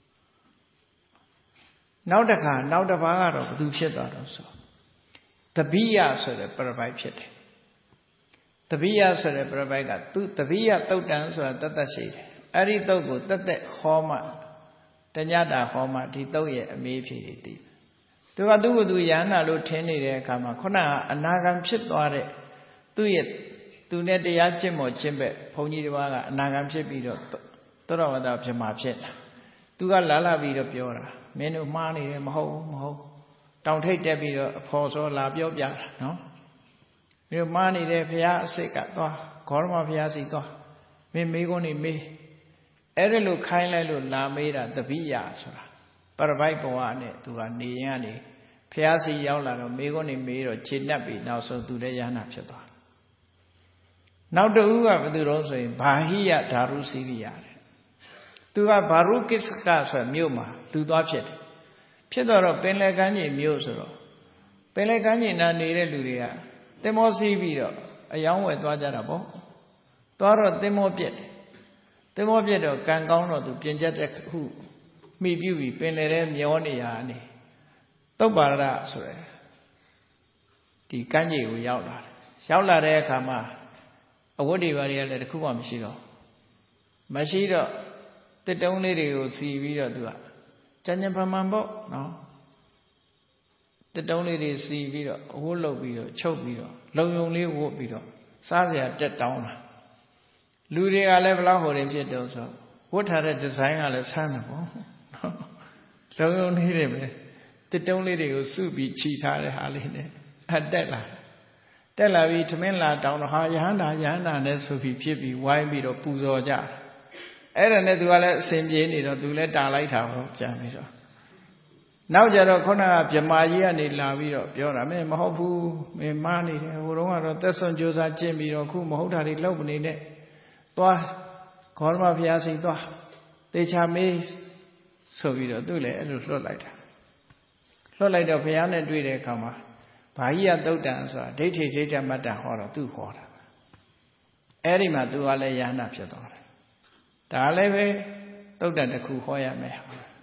S1: နောက်တစ်ခါနောက်တစ်ပါးကတော့ဘယ်သူဖြစ်သွားတော့ဆိုတပိယဆိုတဲ့ပရပိုက်ဖြစ်တယ်တပိယဆိုတဲ့ပရပိုက်ကသူတပိယတုတ်တန်ဆိုတာတတ်တတ်ရှိတယ်အဲ့ဒီတုတ်ကိုတက်တက်ဟောမှတညတာဟောမှဒီတုတ်ရဲ့အမေးဖြေတွေသိသူကသူ့ကိုသူယန္တာလို့ထင်နေတဲ့အခါမှာခုနကအနာဂံဖြစ်သွားတဲ့သူ့ရဲ့သူနဲ့တရားကျင့်မော်ကျင့်ဘက်ဘုန်းကြီးတစ်ပါးကအနာဂံဖြစ်ပြီးတော့သောရဝတ္တပြမဖြစ်တာသူကလာလာပြီးတော့ပြောတာမင်းတို့မှားနေတယ်မဟုတ်မဟုတ်တောင်ထိပ်တက်ပြီးတော့အဖော်စောလာပြောပြတာနော်မင်းတို့မှားနေတယ်ဘုရားအစ်စ်ကသွားဂေါရမဘုရားစီသွားမင်းမေးခွန်းနေမေးအဲ့ဒါလို့ခိုင်းလိုက်လို့လာမေးတာတပိယဆိုတာပရပိုက်ဘဝနဲ့သူကနေရင်ကနေဘုရားစီရောက်လာတော့မေးခွန်းနေမေးတော့ခြေနှက်ပြီးနောက်ဆုံးသူလည်းယန္တာဖြစ်သွားနောက်တူကဘယ်သူတော့ဆိုရင်ဘာဟိယဓာရုစီရိယတဲ့သူကဘာရုကိစ္စကဆိုမြို့မှာလူသွားဖြစ်တယ်ဖြစ်တော့ပင်လယ်ကမ်းခြေမြို့ဆိုတော့ပင်လယ်ကမ်းခြေနာနေတဲ့လူတွေကသင်္ဘောစီးပြီးတော့အယောင်းဝယ်သွားကြတာပေါ့သွားတော့သင်္ဘောပြက်တယ်သင်္ဘောပြက်တော့ကံကောင်းတော့သူပြင်ချက်တဲ့ခုမိပြုပြီးပင်လယ်ထဲမျောနေရနေတုတ်ပါရဆိုရယ်ဒီကမ်းခြေကိုရောက်လာတယ်ရောက်လာတဲ့အခါမှာအဝတ်တွေဘာတွေကလည်းတခုမှမရှိတော့မရှိတော့တစ်တုံးလေးတွေကိုစီပြီးတော့သူကကြံ့ကြံ့ဖန်ဖန်ပေါ့နော်တစ်တုံးလေးတွေစီပြီးတော့အဝတ်လုပ်ပြီးတော့ချုပ်ပြီးတော့လုံယုံလေးဝတ်ပြီးတော့စားစရာတက်တောင်းတာလူတွေကလည်းဘလောက်ဟိုရင်ဖြစ်တော့ဆိုဝတ်ထားတဲ့ဒီဇိုင်းကလည်းဆန်းတယ်ပေါ့လုံယုံလေးတွေပဲတစ်တုံးလေးတွေကိုစုပြီးခြိထားတဲ့ဟာလေးနဲ့အတက်လာတက်လာပြီးထမင်းလာတောင်းတော့ဟာယဟန္တာယဟန္တာနဲ့ဆိုပြီးဖြစ်ပြီးဝိုင်းပြီးတော့ပူဇော်ကြအဲ့ဒါနဲ့သူကလည်းအစဉ်ပြေးနေတော့သူလည်းတာလိုက်တာပေါ့ပြန်ပြီးတော့နောက်ကြတော့ခုနကဗြမာကြီးကနေလာပြီးတော့ပြောတာမင်းမဟုတ်ဘူးမင်းမားနေတယ်ဟိုတုန်းကတော့သက်စွန့်ကြိုးစားကျင့်ပြီးတော့ခုမဟုတ်တာတွေလုပ်မနေနဲ့သွားဂေါရမဘုရားစီသွားတေချာမေးဆိုပြီးတော့သူလည်းအဲ့လိုလွှတ်လိုက်တာလွှတ်လိုက်တော့ဘုရားနဲ့တွေ့တဲ့အခါမှာဘာကြီးကတုတ်တန်ဆိုတာဒိဋ္ဌိဒိဋ္ဌမတ္တဟောတော့သူခေါ်တာအဲ့ဒီမှာသူကလည်းယဟနာဖြစ်သွားတယ်ဒါလည်းပဲတုတ်တန်တစ်ခုဟောရမယ်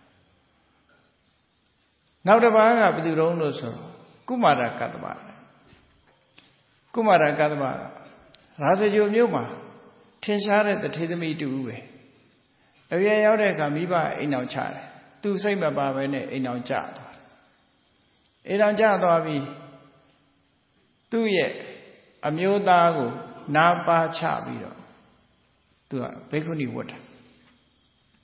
S1: နောက်တစ်ပါးကဘယ်သူတုံးလို့ဆိုကုမာရကတ္တဗကုမာရကတ္တဗရာဇဂိုမြို့မှာထင်ရှားတဲ့တထေသမီးတူဦးပဲအရွယ်ရောက်တဲ့အခါမိဘအိမ်အောင်ချတယ်သူစိတ်မပါပဲနဲ့အိမ်အောင်ကျသွားတယ်အိမ်အောင်ကျသွားပြီးသူ့ရဲ့အမျိုးသားကိုနာပါချပြီးတော့သူကဘိက္ခုနီဝတ်တာ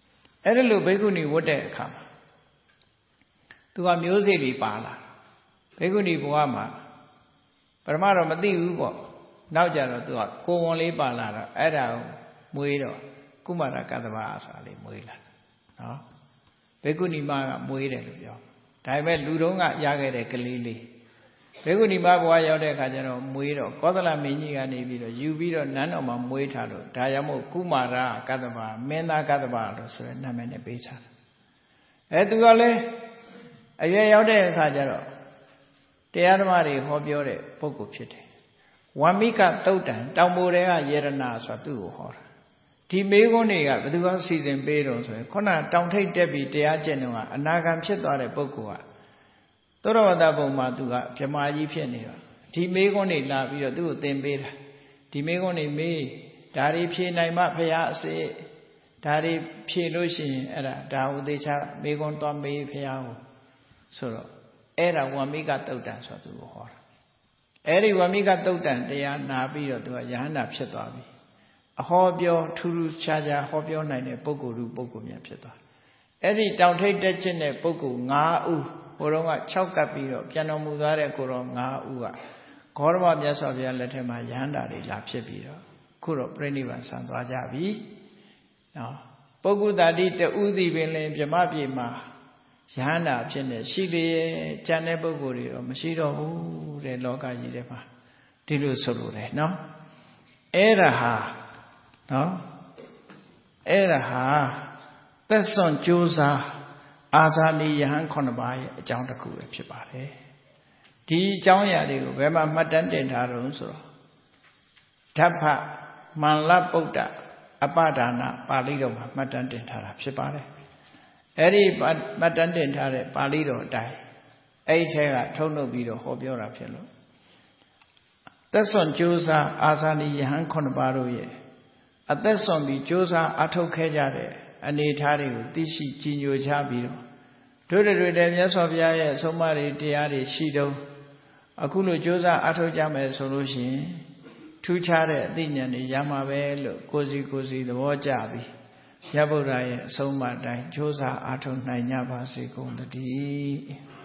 S1: အဲ့ဒါလို့ဘိက္ခုနီဝတ်တဲ့အခါမှာသူကမျိုးစေ့တွေပါလာဘိက္ခုနီဘဝမှာပထမတော့မသိဘူးပေါ့နောက်ကြတော့သူကကိုဝန်လေးပါလာတော့အဲ့ဒါကိုမွေးတော့ကုမာရကတ္တဗအစာလေးမွေးလာနော်ဘိက္ခုနီမကမွေးတယ်လို့ပြောဒါပေမဲ့လူတုံးကရခဲ့တဲ့ကလေးလေးဘိက္ခုနီမဘဝရောက်တဲ့အခါကျတော့မွေးတော့ကောသလမင်းကြီးကနေပြီးတော့ယူပြီးတော့နန်းတော်မှာမွေးထားလို့ဒါကြောင့်မို့ကုမာရကတ္တဗမင်းသားကတ္တဗလို့ဆိုတဲ့နာမည်နဲ့ပေးထားတယ်အဲသူကလည်းအရွယ်ရောက်တဲ့အခါကျတော့တရားဓမ္မတွေဟောပြောတဲ့ပုဂ္ဂိုလ်ဖြစ်တယ်ဝမ္မိကတုတ်တံတောင်ပေါ်တွေကယေရနာဆိုတာသူ့ကိုဟောတာဒီမေးခွန်းတွေကဘယ်သူကစီစဉ်ပေးတော့ဆိုရင်ခုနတောင်ထိပ်တက်ပြီးတရားကျင့်တော့အနာဂံဖြစ်သွားတဲ့ပုဂ္ဂိုလ်ကသောရဝတ္တဘုံမှာသူကဗြဟ္မာကြီးဖြစ်နေတော့ဒီမေးခွန်းတွေလာပြီးတော့သူ့ကိုသင်ပေးတာဒီမေးခွန်းတွေမေးဒါတွေဖြေနိုင်မှဘုရားအစေဒါတွေဖြေလို့ရှိရင်အဲ့ဒါဒါဥသေးချမေးခွန်းသွားမေးဘုရားကိုဆိုတော့အဲ့ဒါဝမ္မိကတုတ်တံဆိုသူကိုဟောတာအဲ့ဒီဝမ္မိကတုတ်တံတရားနာပြီးတော့သူကယဟန္တာဖြစ်သွားပြီအဟောပြောထူးထူးခြားခြားဟောပြောနိုင်တဲ့ပုဂ္ဂိုလ်လူပုဂ္ဂိုလ်များဖြစ်သွားအဲ့ဒီတောင်ထိပ်တက်ခြင်းတဲ့ပုဂ္ဂိုလ်၅ဦးဟိုတုန်းက၆ကပ်ပြီးတော့ပြန်တော်မူသွားတဲ့ကိုတော်၅ဦးကဂေါရမမြတ်စွာဘုရားလက်ထက်မှာယဟန္တာတွေလာဖြစ်ပြီးတော့ခုတော့ပြိဋိဘံဆံသွားကြပြီနော်ပုဂ္ဂုတာတိတဦးစီပင်လင်ဗြဟ္မပြေမှာယဟန္တာဖြစ်နေရှိလေကျန်တဲ့ပုဂ္ဂိုလ်တွေတော့မရှိတော့ဘူးတဲ့လောကကြီးထဲမှာဒီလိုဆိုလိုတယ်နော်အဲ့ဒါဟာနော်အဲ့ဒါဟာသက်စွန့်ကြိုးစားအာဇာနည်ယဟန်ခုနှစ်ပါးရဲ့အကြောင်းတစ်ခုပဲဖြစ်ပါတယ်ဒီအကြောင်းအရာတွေကိုဘယ်မှာမှတ်တမ်းတင်ထားတော့ဆိုတော့ဓပ္ပမန္လပုဒ္ဒအပဒါနပါဠိတော်မှာမှတ်တမ်းတင်ထားတာဖြစ်ပါတယ်အဲ့ဒီမှတ်တမ်းတင်ထားတဲ့ပါဠိတော်အတိုင်းအဲ့ဒီထဲကထုတ်လုပ်ပြီးတော့ဟောပြောတာဖြစ်လို့သက်စွန့်ကြိုးစားအာဇာနည်ယဟန်ခုနှစ်ပါးတို့ရဲ့အသက်စွန့်ပြီးကြိုးစားအထုတ်ခဲ့ကြတဲ့အနေအထားတွေကိုသိရှိကြည်ညိုချပြီးတော့တို့တွေတဲ့မြတ်စွာဘုရားရဲ့အဆုံးအမတွေတရားတွေရှိတော့အခုလိုကြိုးစားအထုတ်ကြမယ်ဆိုလို့ရှိရင်ထူးခြားတဲ့အသိဉာဏ်တွေရမှာပဲလို့ကိုယ်စီကိုယ်စီသဘောကျပြီးရဗုဒ္ဓရဲ့အဆုံးအမတိုင်းကြိုးစားအထုတ်နိုင်ကြပါစေကုန်သတည်း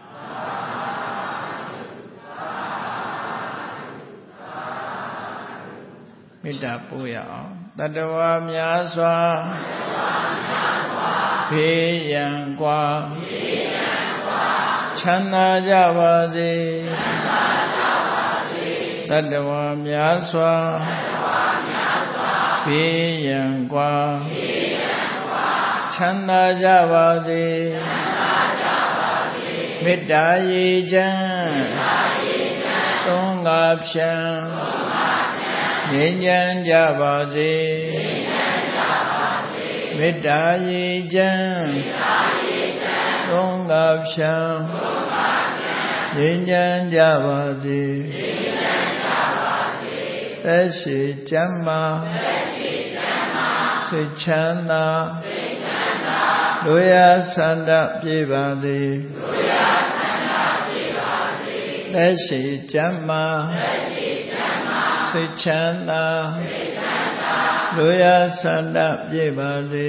S1: မေတ္တာပို့ရအောင်တတဝါများစွာဖေးရန်กว่าချမ်းသာကြပါစေတတဝါများစွာဖေးရန်กว่าချမ်းသာကြပါစေမေတ္တာရေချမ်းသုံးငါဖြံငြိမ်းချမ်းကြပါစေမေတ္တာရေချမ်းသုံးငါဖြံငြိမ်းချမ်းကြပါစေသက်ရှိချမ်းသာစိတ်ချမ်းသာလူရဆန္ဒပြေပါစေသက်ရှိချမ်းသာစိတ်ချမ်းသာလူရဆန္ဒပြေပါစေ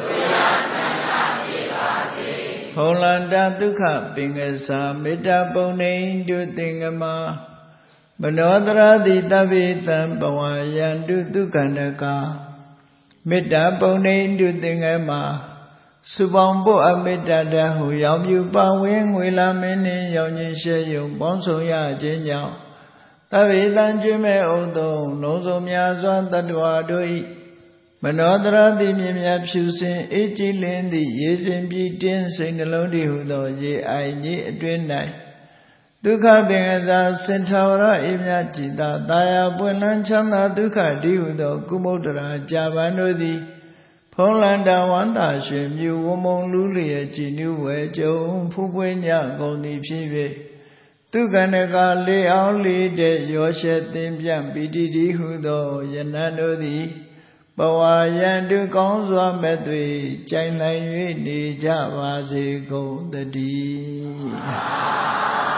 S1: ဟောလန္တဒုက္ခပင်ကစားမေတ္တာပုံနေတုသင်္ကမမနောတရာတိတဗ္ဗေတံဘဝယန္တုဒုက္ခန္တကာမေတ္တာပုံနေတုသင်္ကမစုပေါင်းဖို့အမေတ္တာတဟုရောင်ပြူပါဝင်ငွေလာမင်းနှင့်ရောင်ခြင်းရှေယုံပေါင်းဆောင်ရခြင်းကြောင့်သဗ္ဗေတံကျွမဲ့ဥတုံလုံးစုံများစွာတတ္တဝါတို့၏မနောတရာတိမြင်မြဖြူစင်အေးကြည်လင်းသည့်ရေစင်ပြီးတင်းစိတ်နှလုံးတည်ဟုသောရေအိုင်ကြီးအတွင်း၌ဒုက္ခပင်ကစားစင်ထာဝရအေးမြကြည်သာတာယာပွင့်လန်းချမ်းသာဒုက္ခတည်ဟုသောကုမုဒ္ဒရာကြာပန်တို့သည်ဖုံးလန္တာဝန္တာရွှေမြူဝမုံလူလျက်ကြည်နူးဝဲကြုံဖူးပွေးညကုန်သည်ဖြစ်၍ဒုက္ခနကလေးအောင်လေးတဲ့ရောရှက်သင်ပြန့်ပီတိတိဟုသောယနံတို့သည်ဘဝယံတုကောင်းစွာမဲ့သွေကြိုင်နိုင်၍နေကြပါစေကုန်သတည်း